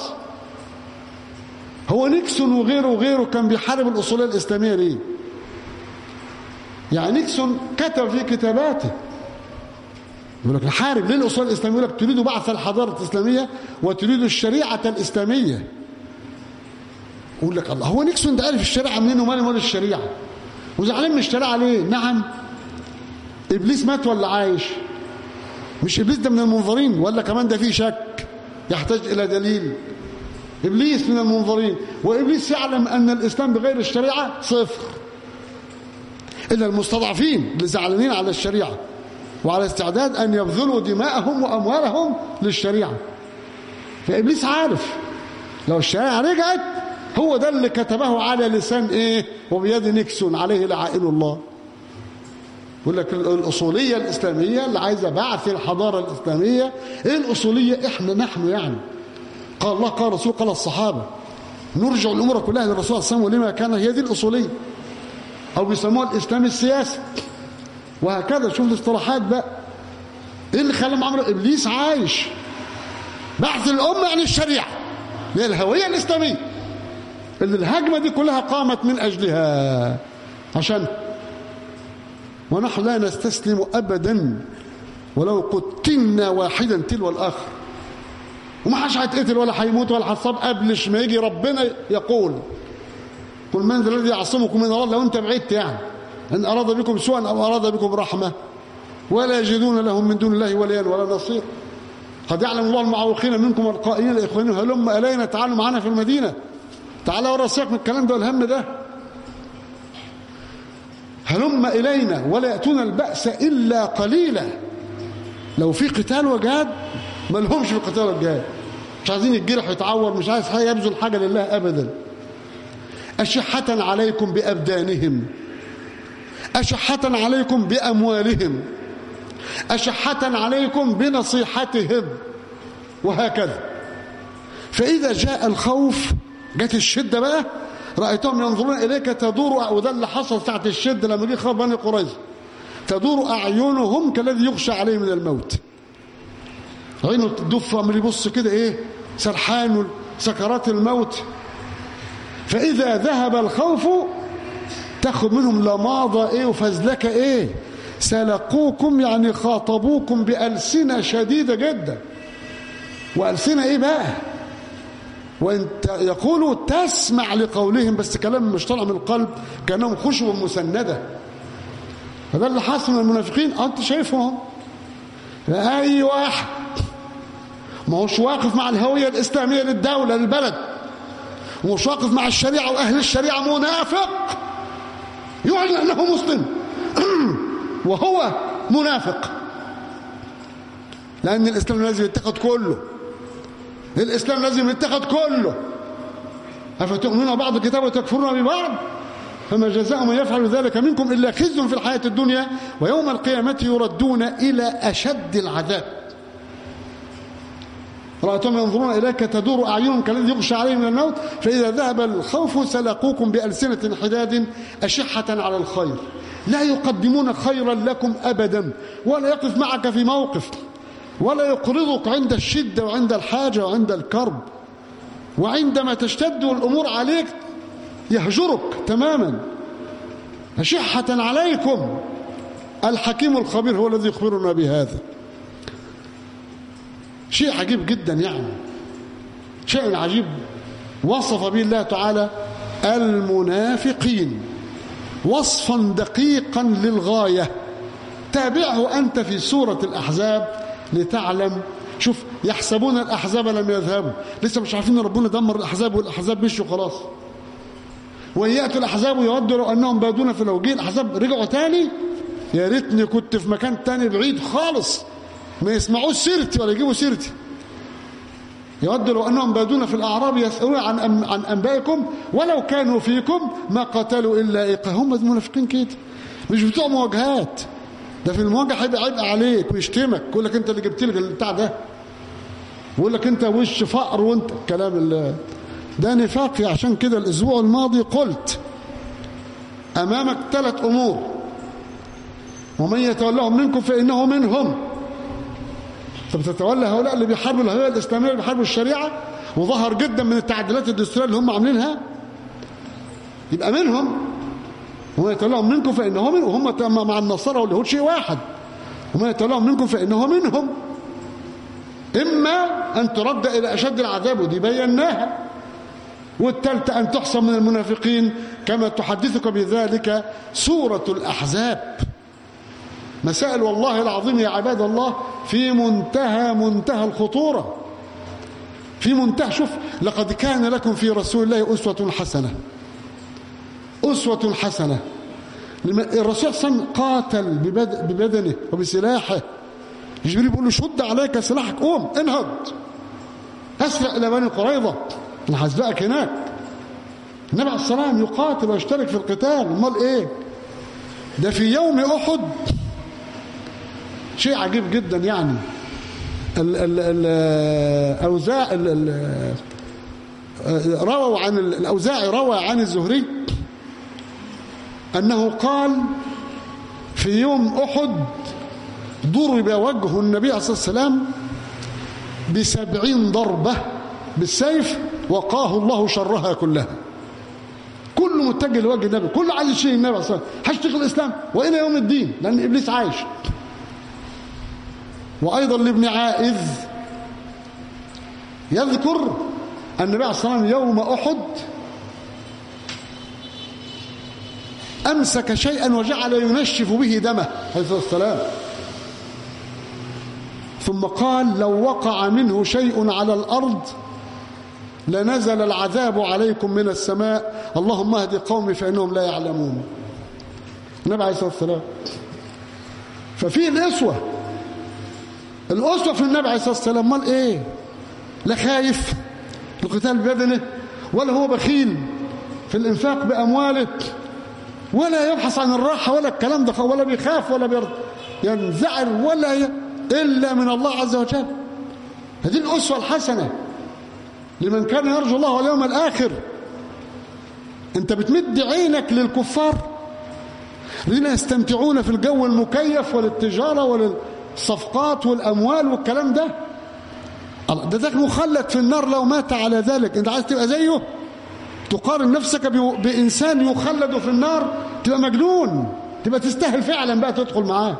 هو نيكسون وغيره وغيره كان بيحارب الاصوليه الاسلاميه ليه؟ يعني نيكسون كتب في كتاباته يقول لك نحارب ليه الاصول الاسلاميه؟ يقول لك تريدوا بعث الحضاره الاسلاميه وتريدوا الشريعه الاسلاميه. يقول لك الله، هو نيكسون ده عارف الشريعه منين وماله مال الشريعه؟ وزعلان من الشريعه ليه؟ نعم ابليس مات ولا عايش؟ مش ابليس ده من المنظرين ولا كمان ده فيه شك يحتاج الى دليل؟ ابليس من المنظرين، وابليس يعلم ان الاسلام بغير الشريعه صفر، الا المستضعفين اللي زعلانين على الشريعه وعلى استعداد ان يبذلوا دماءهم واموالهم للشريعه. فابليس عارف لو الشريعه رجعت، هو ده اللي كتبه على لسان ايه وبيد نيكسون عليه لعائن الله. يقول لك الاصوليه الاسلاميه اللي عايزه بعث الحضاره الاسلاميه. ايه الاصوليه؟ احنا نحن يعني قال الله قال الرسول قال الصحابه، نرجع الامور كلها للرسول صلى الله عليه وسلم ولما كان. هي دي الاصوليه، او بيسموها الاسلام السياسي وهكذا. شوف الاصطلاحات بقى. ايه اللي خلى معامله ابليس عايش؟ بعث الامه عن الشريعه للهويه الاسلاميه اللي الهجمه دي كلها قامت من اجلها عشان. ونحن لا نستسلم ابدا ولو قتلنا واحدا تلو الاخر. وما حدش هيتقتل ولا هيموت ولا هيتصاب قبلش ما يجي ربنا يقول قل من ذا الذي يعصمكم من الله. لو انت بعدت يعني ان اراد بكم سوءا او اراد بكم رحمه ولا يجدون لهم من دون الله وليا ولا نصير. قد يعلم الله المعوقين منكم والقائلين لاخوانهم هلم الينا تعالوا معنا في المدينه. تعالى ورا السياق من الكلام ده والهم ده. هلم الينا ولا ياتون الباس الا قليلا. لو في قتال وجهاد ما لهمش في القتال والجهاد، مش عايزين يتجرح ويتعور، مش عايز حاجه يبذل حاجه لله ابدا. أشحة عليكم بأبدانهم، أشحة عليكم بأموالهم، أشحة عليكم بنصيحتهم، وهكذا. فإذا جاء الخوف، جت الشدة بقى، رأيتهم ينظرون إليك تدور. وده اللي حصل ساعة الشدة لما جه خبر بني قريظة، تدور أعينهم كالذي يخشى عليه من الموت. عينه تدف عمال يبص كده ايه سرحان سكرات الموت. فإذا ذهب الخوف تاخد منهم لماضة ايه وفزلكة ايه، سلقوكم يعني خاطبوكم بألسنة شديدة جدا. وألسنة ايه بقى؟ وانت يقولوا تسمع لقولهم، بس كلام مش طالع من القلب، كأنهم خشب مسندة. هذا اللي حاصل من المنافقين. انت شايفهم اي واحد ما هوش واقف مع الهوية الإسلامية للدولة للبلد، ومش واقف مع الشريعة وأهل الشريعة، منافق يعلن أنه مسلم وهو منافق. لأن الإسلام لازم يتخذ كله، الإسلام لازم يتخذ كله. أفتؤمنون بعض الكتاب وتكفرون ببعض فما جزاء من يفعل ذلك منكم إلا خزي في الحياة الدنيا ويوم القيامة يردون إلى أشد العذاب. رأيتهم ينظرون إليك تدور أعينهم كالذي يغشى عليه من الموت فإذا ذهب الخوف سلقوكم بألسنة حداد أشحة على الخير لا يقدمون خيرا لكم أبدا، ولا يقف معك في موقف، ولا يقرضك عند الشدة وعند الحاجة وعند الكرب، وعندما تشتد الأمور عليك يهجرك تماما. أشحة عليكم. الحكيم الخبير هو الذي يخبرنا بهذا. شيء عجيب جدا، يعني شيء عجيب وصف به الله تعالى المنافقين وصفا دقيقا للغاية. تابعه أنت في سورة الأحزاب لتعلم. شوف، يحسبون الأحزاب لم يذهبوا، لسه مش عارفين ربنا دمر الأحزاب والأحزاب مشوا خلاص. وإن يأتوا الأحزاب يودوا لو أنهم بادون في لوجين. الأحزاب رجعوا تاني، يا ريتني كنت في مكان تاني بعيد خالص ما يسمعوش سيرتي ولا يجيبوا سيرتي. يود لو أنهم بادون في الأعراب يسألون عن أم عن أنبائكم ولو كانوا فيكم ما قتلوا إلا إيقا. هم المنافقين كده، مش بتوع مواجهات. ده في المواجهة هيبقى عبء عليك ويشتمك، يقول لك أنت اللي جبت لي البتاع ده، ويقول لك أنت وش فقر وأنت الكلام اللي ده نفاق. عشان كده الأسبوع الماضي قلت أمامك ثلاث أمور: ومن يتولهم منكم فإنه منهم. طب تتولى هؤلاء اللي بيحاربوا الهوية الإسلامية اللي بيحاربوا الشريعة، وظهر جدا من التعديلات الدستورية اللي هم عاملينها، يبقى منهم. ومن يتولهم منكم فإنه منهم، وهم مع النصارى واليهود شيء واحد. ومن يتولهم منكم فإنه منهم، إما أن ترد إلى أشد العذاب ودي بيناها، والثالثة أن تحصى من المنافقين كما تحدثك بذلك سورة الأحزاب. مسائل والله العظيم يا عباد الله في منتهى منتهى الخطورة، في منتهى. شوف، لقد كان لكم في رسول الله أسوة حسنة، أسوة حسنة. الرسول صلى الله عليه وسلم قاتل ببدنه وبسلاحه. جبريل بيقول له شد عليك سلاحك، قوم انهض أسرع إلى بني قريظة، أنا هسبقك هناك. النبي عليه الصلاة والسلام يقاتل ويشترك في القتال. امال إيه ده في يوم أحد؟ شيء عجيب جدا. يعني الأوزاع رووا عن الأوزاعي روى عن الزهري أنه قال في يوم أحد ضرب وجه النبي عليه الصلاة والسلام بسبعين ضربة بالسيف وقاه الله شرها كلها. كله متجه لوجه النبي، كله عايز يشيل النبي عليه الصلاة والسلام، هيشتغل الإسلام وإلى يوم الدين، لأن إبليس عايش. وأيضا لابن عائذ يذكر أن النبي عليه الصلاة والسلام يوم أحد أمسك شيئا وجعل ينشف به دمه عليه الصلاة والسلام، ثم قال لو وقع منه شيء على الأرض لنزل العذاب عليكم من السماء، اللهم اهد قومي فإنهم لا يعلمون. النبي عليه الصلاة والسلام. ففي الأسوة، الأسوة في النبي عليه الصلاة والسلام. مال إيه؟ لا خايف القتال ببدنه، ولا هو بخيل في الإنفاق بأمواله، ولا يبحث عن الراحة ولا الكلام ده، ولا بيخاف ولا ينزعر ولا ي... إلا من الله عز وجل. هذه الأسوة الحسنة لمن كان يرجو الله واليوم الآخر. أنت بتمد عينك للكفار الذين يستمتعون في الجو المكيف وللتجارة وللصفقات والأموال والكلام ده. ده ده مخلد في النار لو مات على ذلك. أنت عايز تبقى زيه؟ تقارن نفسك بإنسان يخلد في النار؟ تبقى مجنون، تبقى تستاهل فعلا بقى تدخل معاه.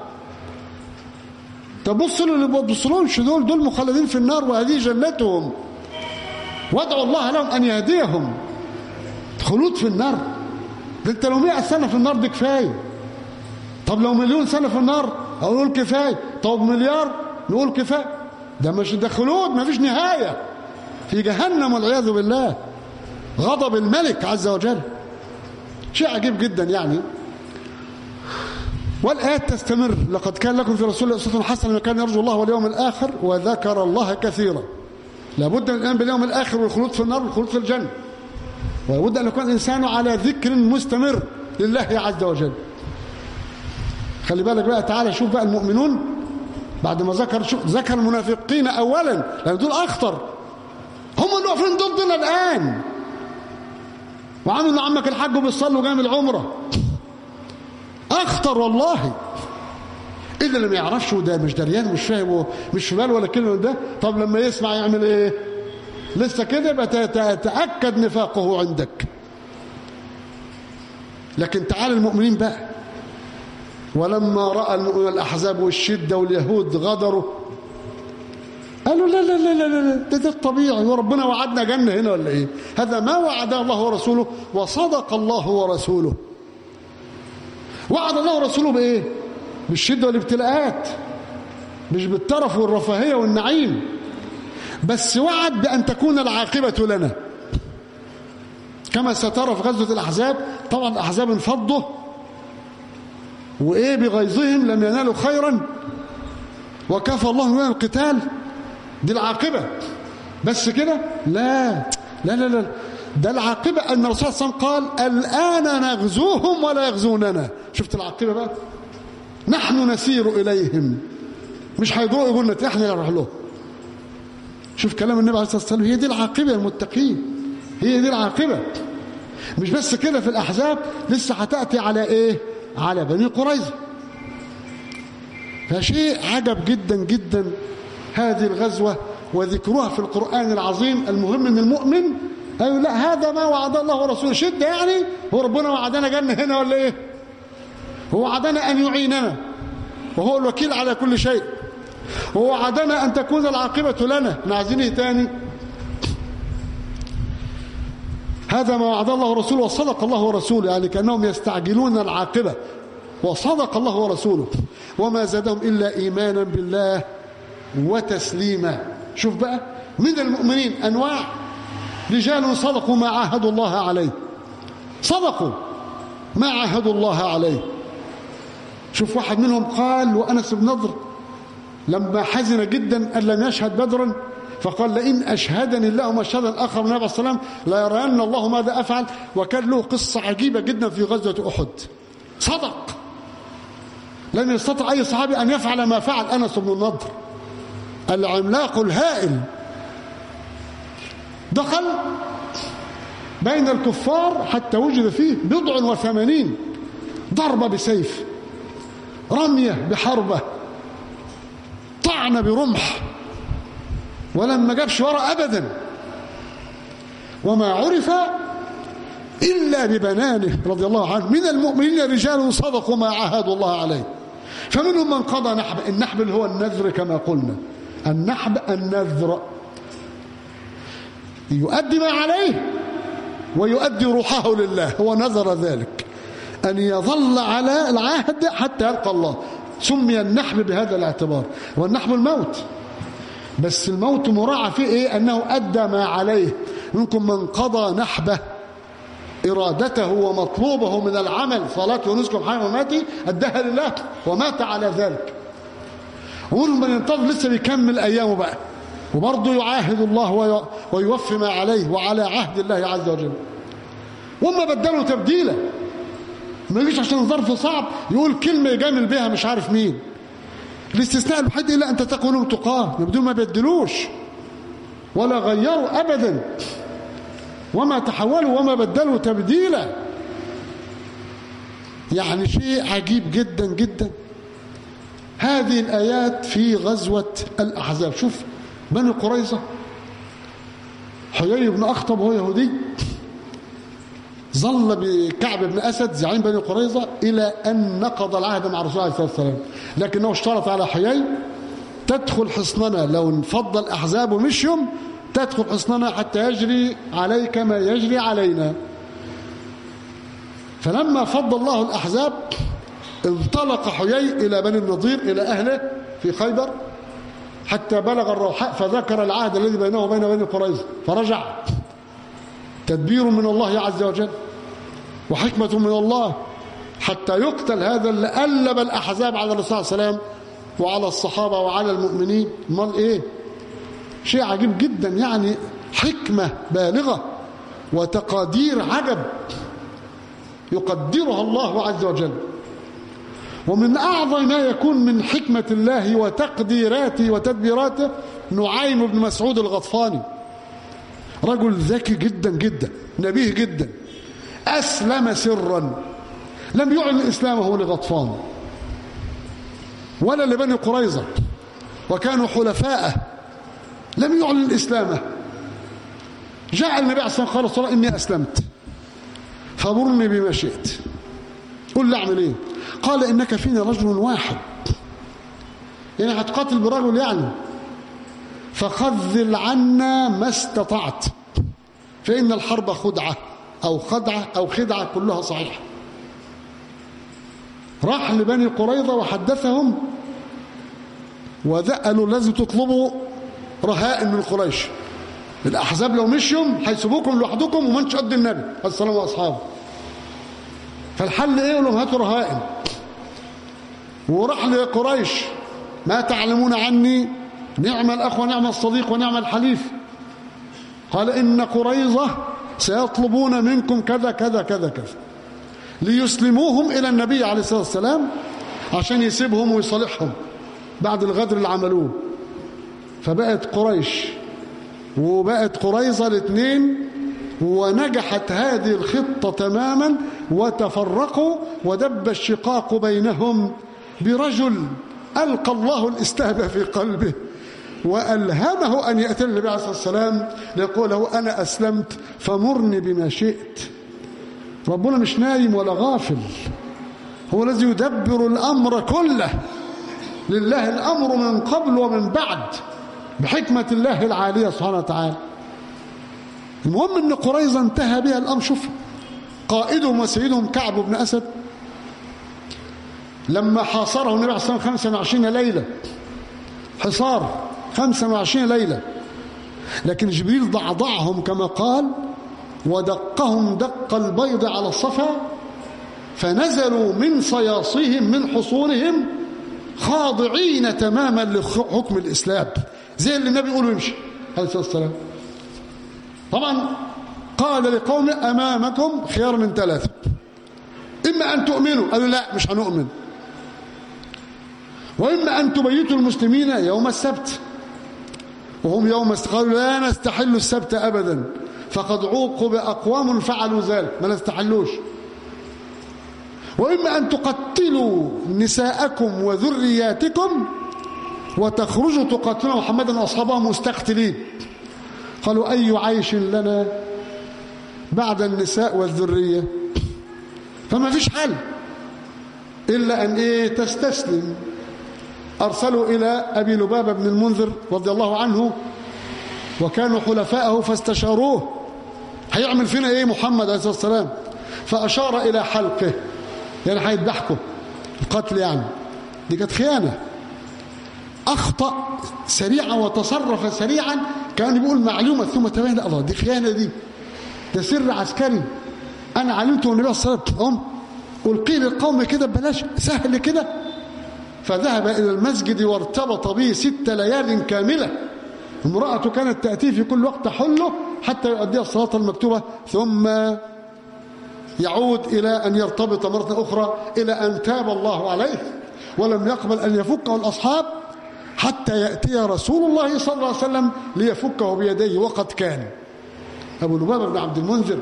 تبص له اللي بيبصلونش دول، دول مخلدين في النار وهذه جنتهم، وادعوا الله لهم أن يهديهم. خلود في النار ده انت لو مئة سنة في النار دي كفاية. طب لو مليون سنة في النار أقول كفاية. طب مليار نقول كفاية. ده مش ده خلود، ما فيش نهاية في جهنم والعياذ بالله، غضب الملك عز وجل. شيء عجيب جدا يعني. والآيات تستمر: لقد كان لكم في رسول الله أسوة حسنة لمن كان يرجو الله واليوم الآخر وذكر الله كثيرا. لابد من الإيمان باليوم الآخر والخلود في النار والخلود في الجنة، ولابد أن يكون الإنسان على ذكر مستمر لله عز وجل. خلي بالك بقى، تعالى شوف بقى المؤمنون بعد ما ذكر شوف ذكر المنافقين أولا، لأن دول أخطر، هم اللي واقفين ضدنا الآن، وعامل عمك الحاج وبيصلوا جامع العمرة. أخطر والله. إلا اللي ما يعرفش وده مش دريان مش فاهم مش في باله ولا كلمة ده، طب لما يسمع يعمل إيه؟ لسه كده يبقى تأكد نفاقه عندك. لكن تعال المؤمنين بقى، ولما رأى المؤمنون الأحزاب والشدة واليهود غدروا قالوا لا لا لا لا لا ده, ده الطبيعي، وربنا وعدنا جنة هنا ولا إيه؟ هذا ما وعد الله ورسوله، وصدق الله ورسوله. وعد الله ورسوله بإيه؟ بالشدة والابتلاءات، مش بالترف والرفاهية والنعيم، بس وعد بأن تكون العاقبة لنا، كما سترى في غزوة الأحزاب. طبعا الأحزاب انفضوا وإيه بغيظهم لم ينالوا خيرا، وكفى الله من القتال. دي العاقبة. بس كده؟ لا لا لا لا، ده العاقبة أن الرسول صلى الله عليه وسلم قال الآن نغزوهم ولا يغزوننا. شفت العاقبة بقى؟ نحن نسير إليهم، مش هيضروا يقولنا احنا اللي نروح له. شوف كلام النبي عليه الصلاة والسلام، هي دي العاقبة المتقين، هي دي العاقبة. مش بس كده، في الأحزاب لسه هتأتي على إيه؟ على بني قريظة. فشيء عجب جدا جدا هذه الغزوة وذكرها في القرآن العظيم. المهم ان المؤمن أيوة لا، هذا ما وعد الله ورسوله. شدة يعني؟ هو ربنا وعدنا جنة هنا ولا ايه؟ هو وعدنا ان يعيننا وهو الوكيل على كل شيء، هو وعدنا ان تكون العاقبة لنا. احنا عايزين ايه تاني؟ هذا ما وعد الله ورسوله وصدق الله ورسوله، يعني كأنهم يستعجلون العاقبة، وصدق الله ورسوله وما زادهم إلا إيمانا بالله وتسليما. شوف بقى، من المؤمنين أنواع: رجال صدقوا ما عاهدوا الله عليه، صدقوا ما عاهدوا الله عليه. شوف واحد منهم قال، وأنس بن نضر لما حزن جدا أن لم يشهد بدرا فقال: لئن أشهدني الله مشهدا آخر من النبي صلى الله عليه وسلم لا يرين الله ماذا أفعل. وكان له قصة عجيبة جدا في غزوة أحد. صدق، لم يستطع أي صحابي أن يفعل ما فعل أنس بن النضر العملاق الهائل. دخل بين الكفار حتى وجد فيه بضع وثمانين ضربة بسيف، رمية بحربة، طعن برمح، ولما جابش وراء أبدا. وما عرف إلا ببنانه رضي الله عنه: من المؤمنين رجال صدقوا ما عاهدوا الله عليه. فمنهم من قضى نحب، النحب اللي هو النذر كما قلنا، النحب النذر، يؤدي ما عليه ويؤدي روحه لله، هو نذر ذلك أن يظل على العهد حتى يلقى الله. سمي النحب بهذا الاعتبار. والنحب الموت، بس الموت مراعى فيه إيه؟ أنه أدى ما عليه. منكم من قضى نحبه، إرادته ومطلوبه من العمل، صلاته ونسكه وحياته وماتي، أداها لله ومات على ذلك. ومنهم من ينتظر لسه بيكمل أيامه بقى وبرضه يعاهد الله ويوفي ما عليه وعلى عهد الله عز وجل. وما بدلوا تبديلا، ما يجيش عشان ظرف صعب يقول كلمة يجامل بها مش عارف مين. الاستثناء الوحيد إلا أن تتقوا تقاه، بدون ما بدلوش ولا غيروا أبدا، وما تحولوا وما بدلوا تبديلا. يعني شيء عجيب جدا جدا. هذه الآيات في غزوة الأحزاب. شوف بني قريظة، حيي بن أخطب وهو يهودي ظل بكعب بن أسد زعيم بني قريظة إلى أن نقض العهد مع الرسول عليه الصلاة والسلام، لكنه اشترط على حيي: تدخل حصننا لو انفض الأحزاب ومشيهم، تدخل حصننا حتى يجري عليك ما يجري علينا. فلما فض الله الأحزاب انطلق حيي إلى بني النضير إلى أهله في خيبر حتى بلغ الروحاء، فذكر العهد الذي بينه وبين بني قريظة فرجع. تدبير من الله عز وجل وحكمة من الله حتى يقتل هذا اللي قلب الأحزاب على الرسول صلى الله عليه وسلم وعلى الصحابة وعلى المؤمنين. امال إيه؟ شيء عجيب جدا، يعني حكمة بالغة وتقادير عجب يقدرها الله عز وجل. ومن أعظم ما يكون من حكمة الله وتقديراته وتدبيراته نعيم بن مسعود الغطفاني، رجل ذكي جدا جدا، نبيه جدا، أسلم سرا، لم يعلن إسلامه لغطفان ولا لبني قريظة، وكانوا حلفاءه، لم يعلن إسلامه. جاء النبي عليه الصلاة والسلام قال: إني أسلمت فمرني بما شئت. قل لي أعمل إيه؟ قال: إنك فينا رجل واحد، يعني هتقاتل برجل يعني، فخذل عنا ما استطعت، فإن الحرب خدعة أو خدعة أو خدعة كلها صحيحة. راح لبني قريظة وحدثهم وقالوا: لازم تطلبوا رهائن من قريش، الأحزاب لو مشيهم هيسيبوكم لوحدكم وما انتش قد النبي عليه الصلاة واصحابه. فالحل ايه؟ لهم هاتوا رهائن. وراح لقريش: ما تعلمون عني، نعم الأخ ونعم الصديق ونعم الحليف، قال إن قريظة سيطلبون منكم كذا كذا كذا كذا ليسلموهم إلى النبي عليه الصلاة والسلام عشان يسيبهم ويصالحهم بعد الغدر اللي عملوه. فبقت قريش وبقت قريظة الاثنين، ونجحت هذه الخطة تماما، وتفرقوا ودب الشقاق بينهم برجل ألقى الله الاستهبة في قلبه وألهمه أن يأتي النبي عليه الصلاة والسلام ليقول له أنا أسلمت فمرني بما شئت. ربنا مش نايم ولا غافل، هو الذي يدبر الأمر كله، لله الأمر من قبل ومن بعد بحكمة الله العالية سبحانه وتعالى. المهم أن قريظة انتهى بها الأمر. شوف قائدهم وسيدهم كعب بن أسد لما حاصره النبي عليه الصلاة والسلام خمسة وعشرين ليلة، حصار خمسة وعشرين ليلة، لكن جبريل ضعضعهم كما قال ودقهم دق البيض على الصفا، فنزلوا من صياصيهم من حصونهم خاضعين تماما لحكم الإسلام، زي اللي النبي يقولوا يمشي عليه الصلاة والسلام. طبعا قال لقوم أمامكم خيار من ثلاثة، إما أن تؤمنوا، قالوا لا مش هنؤمن، وإما أن تبيتوا المسلمين يوم السبت، وهم يوم قالوا لا نستحل السبت أبدا، فقد عوقب أقوام فعلوا ذلك، ما نستحلوش، وإما أن تقتلوا نساءكم وذرياتكم وتخرجوا تقاتلون محمدا وأصحابه مستقتلين. قالوا أي عيش لنا بعد النساء والذرية؟ فما فيش حل إلا أن إيه تستسلم. أرسلوا إلى أبي لبابة بن المنذر رضي الله عنه وكانوا حلفاءه فاستشاروه هيعمل فينا إيه محمد عليه الصلاة والسلام، فأشار إلى حلقه، يعني هيذبحكم القتل، يعني دي كانت خيانة. أخطأ سريعا وتصرف سريعا، كان بيقول معلومة ثم تبين الله دي خيانة، دي ده سر عسكري أنا علمته النبي صلى الله عليه وسلم، ألقي للقوم كده ببلاش سهل كده. فذهب إلى المسجد وارتبط به ست ليال كاملة، امرأته كانت تأتي في كل وقت حله حتى يؤدي الصلاة المكتوبة، ثم يعود إلى أن يرتبط مرة أخرى، إلى أن تاب الله عليه ولم يقبل أن يفكه الأصحاب حتى يأتي رسول الله صلى الله عليه وسلم ليفكه بيديه، وقد كان أبو لبابة بن عبد المنذر.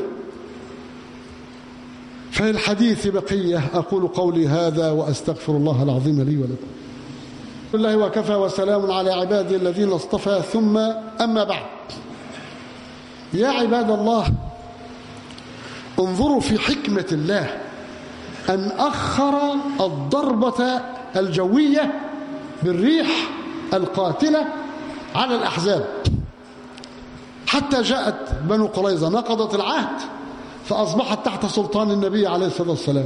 فالحديث بقية، أقول قولي هذا وأستغفر الله العظيم لي ولكم. بالله وكفى وسلام على عبادي الذين اصطفى، ثم أما بعد. يا عباد الله، انظروا في حكمة الله أن أخر الضربة الجوية بالريح القاتلة على الأحزاب حتى جاءت بنو قريظة نقضت العهد فأصبحت تحت سلطان النبي عليه الصلاة والسلام.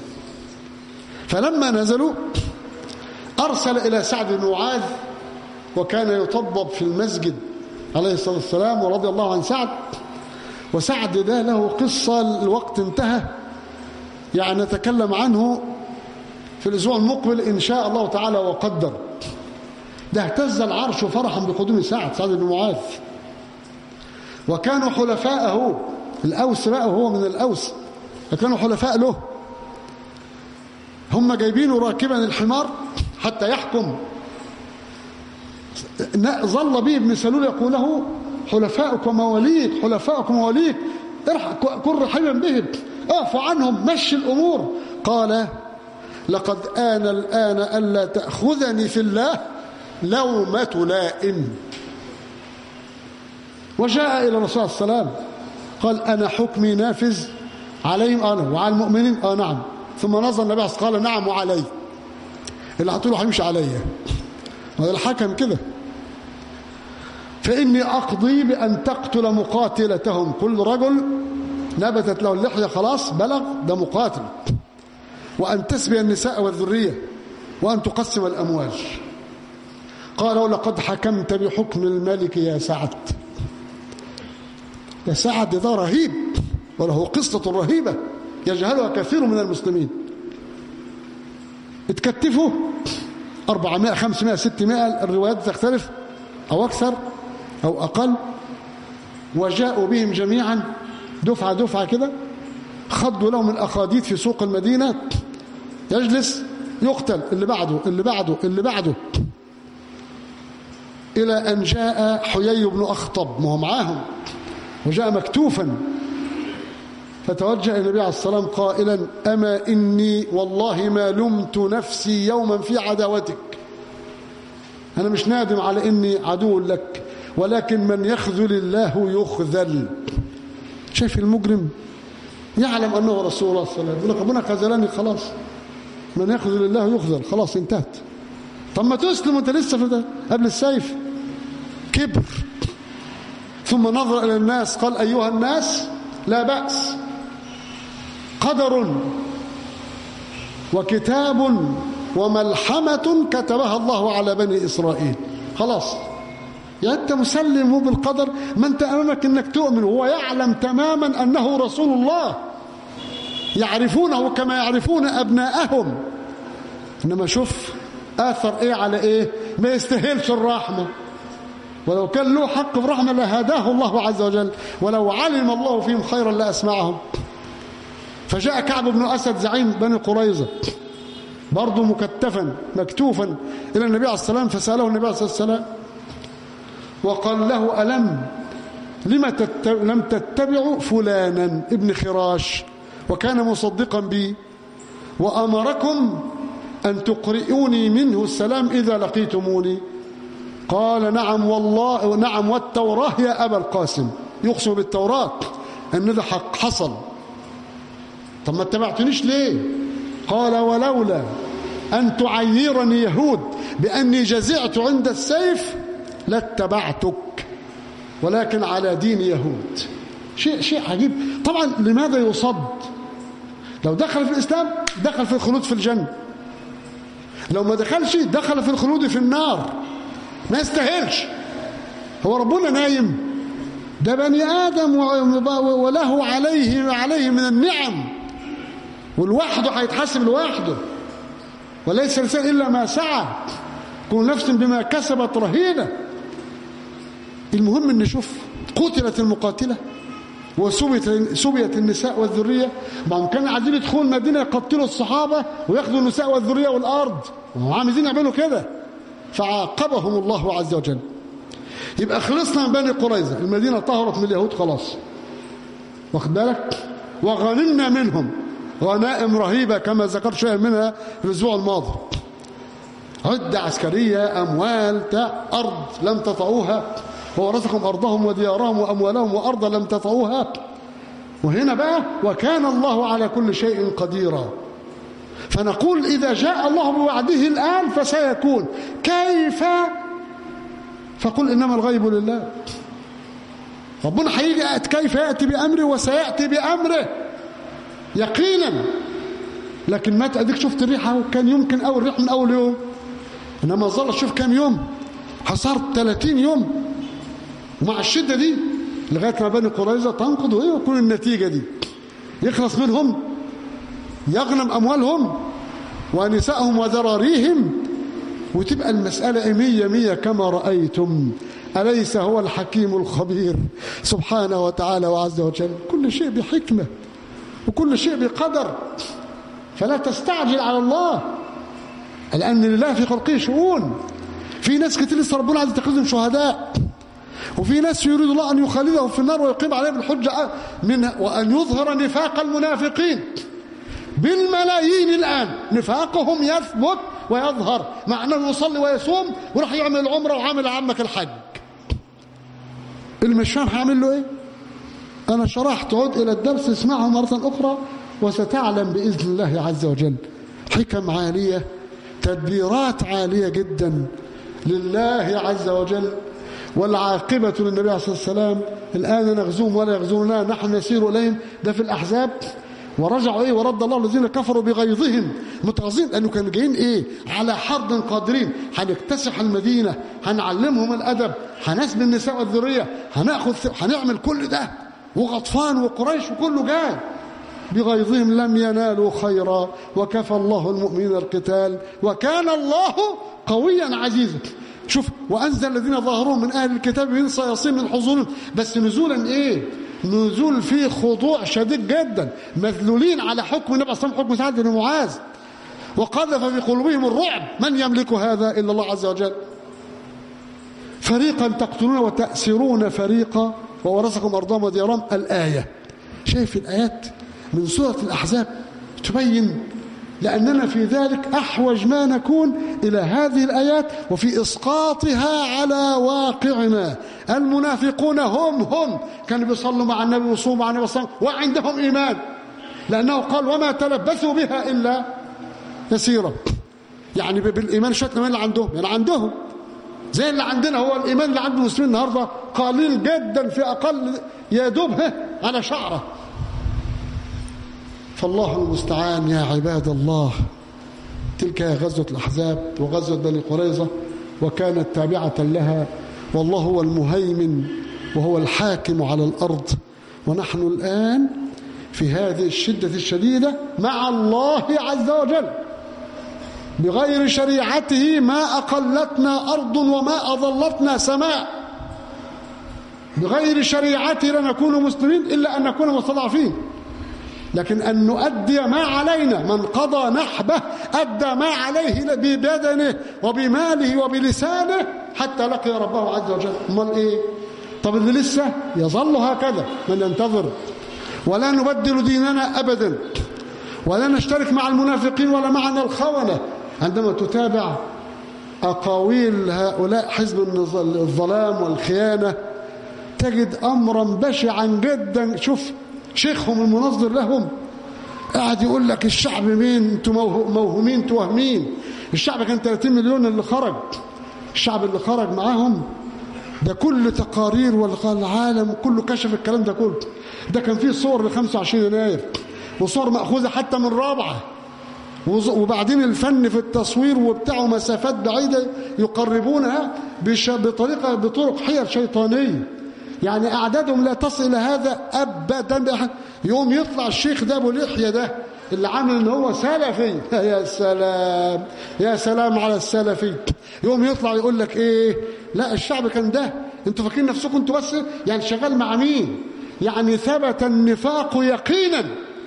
فلما نزلوا أرسل إلى سعد بن معاذ، وكان يطبب في المسجد عليه الصلاة والسلام ورضي الله عن سعد. وسعد ده له قصة، الوقت انتهى، يعني نتكلم عنه في الأسبوع المقبل إن شاء الله تعالى وقدر. ده اهتز العرش فرحا بقدوم سعد سعد بن معاذ، وكانوا حلفاءه الأوس بقى، وهو من الأوس، فكانوا حلفاء له، هم جايبينه راكبا الحمار حتى يحكم. ظل به ابن سلول يقول له حلفاءك ومواليك حلفاءك ومواليك كن رحيما بهم، اعفو عنهم، مشي الأمور. قال لقد آن الآن ألا تأخذني في الله لومة لائم. وجاء إلى الرسول صلى الله عليه وسلم قال أنا حكمي نافذ عليهم أنا وعلى المؤمنين. آه نعم. ثم نظر النبي قال نعم وعلي، اللي هتقوله هيمشي عليا، هذا الحكم كده. فإني أقضي بأن تقتل مقاتلتهم، كل رجل نبتت له اللحية خلاص بلغ ده مقاتل، وأن تسبي النساء والذرية، وأن تقسم الأموال. قالوا لقد حكمت بحكم الملك يا سعد. يا سعد ده رهيب وله قصة رهيبة يجهلها كثير من المسلمين. اتكتفوا أربعمائة خمسمائة ستمائة، الروايات تختلف، أو أكثر أو أقل. وجاءوا بهم جميعا دفعة دفعة كده، خضوا لهم الأخاديد في سوق المدينة، يجلس يقتل اللي بعده اللي بعده اللي بعده، إلى أن جاء حيي بن أخطب، ما هو معاهم وجاء مكتوفا، فتوجه النبي عليه الصلاة والسلام قائلا: أما إني والله ما لمت نفسي يوما في عداوتك، أنا مش نادم على إني عدو لك، ولكن من يخذل الله يخذل. شايف المجرم يعلم أنه رسول الله صلى الله عليه وسلم، يقول لك ربنا خذلني، خلاص من يخذل الله يخذل، خلاص انتهت. طب ما تسلم وانت لسه في ده قبل السيف. كبر. ثم نظر إلى الناس قال: أيها الناس لا بأس، قدر وكتاب وملحمة كتبها الله على بني إسرائيل، خلاص يعني أنت مسلم بالقدر، ما أنت أمامك أنك تؤمن، وهو يعلم تماما أنه رسول الله، يعرفونه كما يعرفون أبناءهم، إنما شوف آثر إيه على إيه، ما يستاهلش الرحمة، ولو كان له حق في الرحمة لهداه الله عز وجل، ولو علم الله فيهم خيرا لأسمعهم. فجاء كعب بن أسد زعيم بني قريظة برضه مكتفا مكتوفا إلى النبي عليه الصلاة والسلام، فسأله النبي عليه الصلاة والسلام وقال له: ألم لم لم تتبعوا فلانا ابن خراش وكان مصدقا بي وأمركم أن تقرئوني منه السلام إذا لقيتموني؟ قال: نعم والله، نعم والتوراة يا أبا القاسم، يقسم بالتوراة أن ده حق حصل. طب ما اتبعتنيش ليه؟ قال: ولولا أن تعيرني يهود بأني جزعت عند السيف لاتبعتك، ولكن على دين يهود. شيء شيء عجيب. طبعا لماذا يصد؟ لو دخل في الإسلام دخل في الخلود في الجنة، لو ما دخلش دخل في الخلود في النار، ما يستاهلش. هو ربنا نايم؟ ده بني آدم وله عليه عليه من النعم، والوحده هيتحاسب لوحده، وليس الإنسان إلا ما سعى، كل نفس بما كسبت رهينة. المهم ان نشوف قتلت المقاتلة وسبيت النساء والذرية، ما هم كانوا عايزين يدخلوا المدينة يقتلوا الصحابة وياخذوا النساء والذرية والأرض، وهم عايزين يعملوا كده، فعاقبهم الله عز وجل. يبقى خلصنا من بني قريظة، المدينة طهرت من اليهود خلاص، واخد بالك؟ وغنمنا منهم غنائم رهيبة كما ذكرت شيئا منها في الأسبوع الماضي، عدة عسكرية، أموال، أرض لم تطعوها، وورثكم أرضهم وديارهم وأموالهم وأرضا لم تطعوها. وهنا بقى وكان الله على كل شيء قديرا. فنقول إذا جاء الله بوعده الآن فسيكون، كيف؟ فقل إنما الغيب لله. ربنا هيجي كيف يأتي بأمره، وسيأتي بأمره يقينا، لكن ما تأديك شفت الريحة، كان يمكن أول ريح من أول يوم، إنما ظل شوف كم يوم، حصرت ثلاثين يوم، ومع الشدة دي لغاية ما بني قريظة تنقض، وإيه وكل النتيجة دي يخلص منهم، يغنم أموالهم ونسائهم وذراريهم، وتبقى المسألة مية مية كما رأيتم. أليس هو الحكيم الخبير سبحانه وتعالى وعز وجل؟ كل شيء بحكمة وكل شيء بقدر، فلا تستعجل على الله، لأن لله في خلقه شؤون. في ناس كتير لسه ربنا عايز يتخذهم شهداء، وفي ناس يريد الله أن يخلدهم في النار ويقيم عليهم الحجة من وأن يظهر نفاق المنافقين بالملايين. الآن نفاقهم يثبت ويظهر، مع أنه يصلي ويصوم وراح يعمل العمرة وعامل عمك الحج. المشان هعمل له إيه؟ أنا شرحت، عد إلى الدرس اسمعه مرة أخرى وستعلم بإذن الله عز وجل. حكم عالية، تدبيرات عالية جدا لله عز وجل، والعاقبة للنبي عليه الصلاة والسلام. الآن نغزوهم ولا يغزوننا، نحن نسير إليهم. ده في الأحزاب. ورجعوا إيه؟ ورد الله الذين كفروا بغيظهم متغاظين، لأنه كانوا جايين إيه؟ على حرب قادرين، هنكتسح المدينة، هنعلمهم الأدب، هنسبي النساء والذرية، هنأخذ، هنعمل كل ده، وغطفان وقريش وكله جاي بغيظهم لم ينالوا خيرا، وكفى الله المؤمنين القتال وكان الله قويا عزيزا. شوف وأنزل الذين ظاهرون من أهل الكتاب من صياصين من حصونهم، بس نزولا إيه؟ نزول فيه خضوع شديد جدا، مذلولين على حكم النبي صلى الله عليه وسلم، حكم سعد بن معاذ. وقذف في قلوبهم الرعب، من يملك هذا إلا الله عز وجل. فريقا تقتلون وتأسرون فريقا وورثكم أرضهم وديارهم. الآية، شايف الآيات من سورة الأحزاب تبين لأننا في ذلك أحوج ما نكون إلى هذه الآيات وفي إسقاطها على واقعنا. المنافقون هم هم كانوا بيصلوا مع النبي ويصوموا مع النبي صلى الله عليه وسلم وعندهم إيمان، لأنه قال وما تلبثوا بها إلا يسيرا. يعني بالإيمان شوية الإيمان اللي عندهم، يعني عندهم زي اللي عندنا. هو الإيمان اللي عند المسلمين النهارده قليل جدا، في أقل يدوبها على شعره. فالله المستعان يا عباد الله. تلك غزوة الأحزاب وغزوة بني قريظة، وكانت تابعة لها، والله هو المهيمن وهو الحاكم على الأرض. ونحن الآن في هذه الشدة الشديدة مع الله عز وجل، بغير شريعته ما أقلتنا أرض وما أظلتنا سماء. بغير شريعته لنكون مسلمين إلا أن نكون مستضعفين، لكن أن نؤدي ما علينا. من قضى نحبه أدى ما عليه ببدنه وبماله وبلسانه حتى لقي ربه عز وجل. امال إيه؟ طب اللي لسه يظل هكذا من ينتظر. ولا نبدل ديننا أبدا، ولا نشترك مع المنافقين ولا معنا الخونة. عندما تتابع أقاويل هؤلاء حزب الظلام والخيانة تجد أمرا بشعا جدا. شوف شيخهم المنظر لهم قاعد يقول لك الشعب مين؟ انتوا موهومين توهمين. الشعب كان ثلاثين مليون اللي خرج، الشعب اللي خرج معاهم ده كل تقارير والعالم كله كشف الكلام ده كله. ده كان فيه صور ل خمسة وعشرين يناير وصور مأخوذة حتى من رابعة، وبعدين الفن في التصوير وبتاعه مسافات بعيدة يقربونها بطريقة بطرق حيل شيطانية. يعني أعدادهم لا تصل إلى هذا أبدا. يوم يطلع الشيخ ده أبو لحية ده اللي عامل إن هو سلفي، يا سلام يا سلام على السلفي. يوم يطلع يقول لك إيه؟ لا الشعب كان ده، أنتوا فاكرين نفسكم أنتوا بس يعني شغال مع مين؟ يعني ثبت النفاق يقينا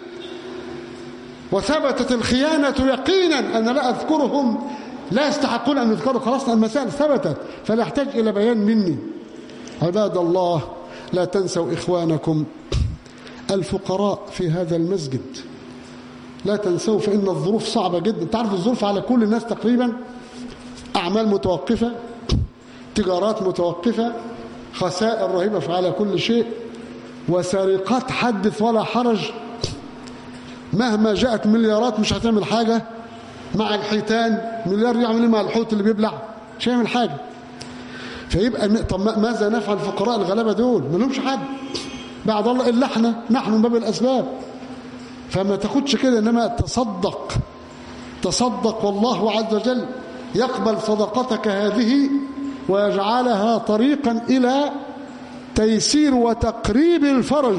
وثبتت الخيانة يقينا. أنا لا أذكرهم، لا يستحقون أن يذكروا، خلاص المسائل ثبتت فلا يحتاج إلى بيان مني. عباد الله لا تنسوا إخوانكم الفقراء في هذا المسجد، لا تنسوا، فإن الظروف صعبة جدا. تعرف الظروف على كل الناس تقريبا، أعمال متوقفة، تجارات متوقفة، خسائر رهيبة على كل شيء، وسرقات حدث ولا حرج. مهما جاءت مليارات مش هتعمل حاجة مع الحيتان. مليار يعمل ايه مع الحوت اللي بيبلع؟ مش هيعمل حاجة. فيبقى طب ماذا نفعل الفقراء الغلابة دول؟ ما لهمش حد بعد الله إلا احنا، نحن من باب الأسباب. فما تاخدش كده، إنما تصدق تصدق والله عز وجل يقبل صدقتك هذه ويجعلها طريقا إلى تيسير وتقريب الفرج،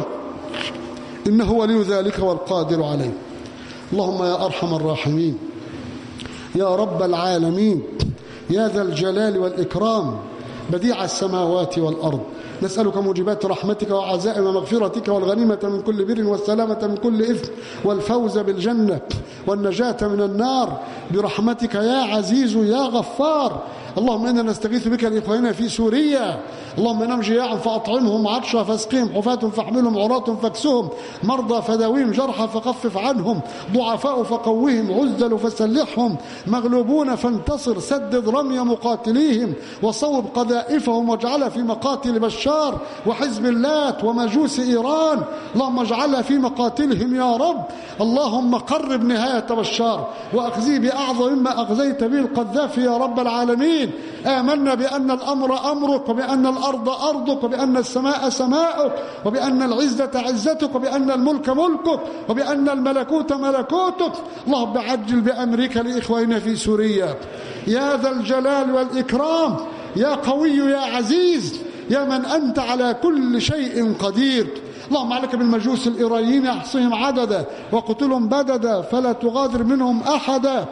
إنه ولي ذلك والقادر عليه. اللهم يا أرحم الراحمين، يا رب العالمين، يا ذا الجلال والإكرام، بديع السماوات والأرض، نسألك موجبات رحمتك وعزائم مغفرتك والغنيمة من كل بر والسلامة من كل إثم والفوز بالجنة والنجاة من النار برحمتك يا عزيز يا غفار. اللهم إنا نستغيث بك لإخواننا في سوريا، اللهم إنهم جياع فأطعمهم، عطشا فاسقهم، حفاة فاحملهم، عراة فاكسهم، مرضى فداويهم، جرحى فخفف عنهم، ضعفاء فقوهم، عزل فسلحهم، مغلوبون فانتصر، سدد رمي مقاتليهم وصوب قذائفهم، واجعلها في مقاتل بشار وحزب اللات ومجوس إيران، اللهم اجعلها في مقاتلهم يا رب. اللهم قرب نهاية بشار وأخزيه بأعظم مما أخزيت به القذافي يا رب العالمين. آمنا بأن الأمر أمرك، وبأن الأرض أرضك، وبأن السماء سماؤك، وبأن العزة عزتك، وبأن الملك ملكك، وبأن الملكوت ملكوتك. اللهم عجل بأمرك لإخواننا في سوريا يا ذا الجلال والإكرام، يا قوي يا عزيز، يا من أنت على كل شيء قدير. اللهم عليك بالمجوس الإيرانيين، احصهم عددا وقتلهم بددا فلا تغادر منهم أحدا.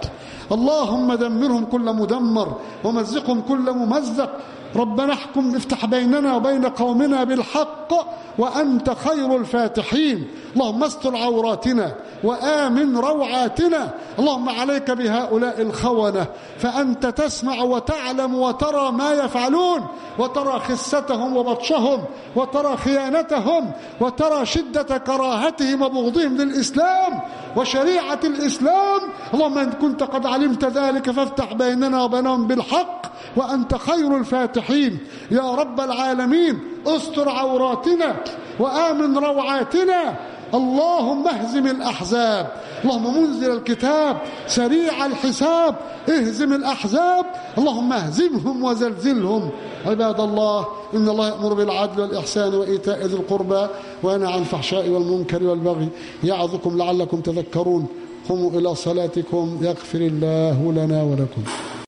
اللهم دمرهم كل مدمر ومزقهم كل ممزق. ربنا احكم افتح بيننا وبين قومنا بالحق وأنت خير الفاتحين. اللهم استر عوراتنا وآمن روعاتنا. اللهم عليك بهؤلاء الخونة فأنت تسمع وتعلم وترى ما يفعلون، وترى خستهم وبطشهم، وترى خيانتهم، وترى شدة كراهتهم وبغضهم للإسلام وشريعة الإسلام. اللهم إن كنت قد علمت ذلك فافتح بيننا وبينهم بالحق وأنت خير الفاتحين يا رب العالمين. استر عوراتنا وآمن روعاتنا. اللهم اهزم الأحزاب. اللهم منزل الكتاب سريع الحساب اهزم الأحزاب. اللهم اهزمهم وزلزلهم. عباد الله، إن الله يأمر بالعدل والإحسان وإيتاء ذي القربى وينهى عن الفحشاء والمنكر والبغي يعظكم لعلكم تذكرون. قوموا إلى صلاتكم يغفر الله لنا ولكم.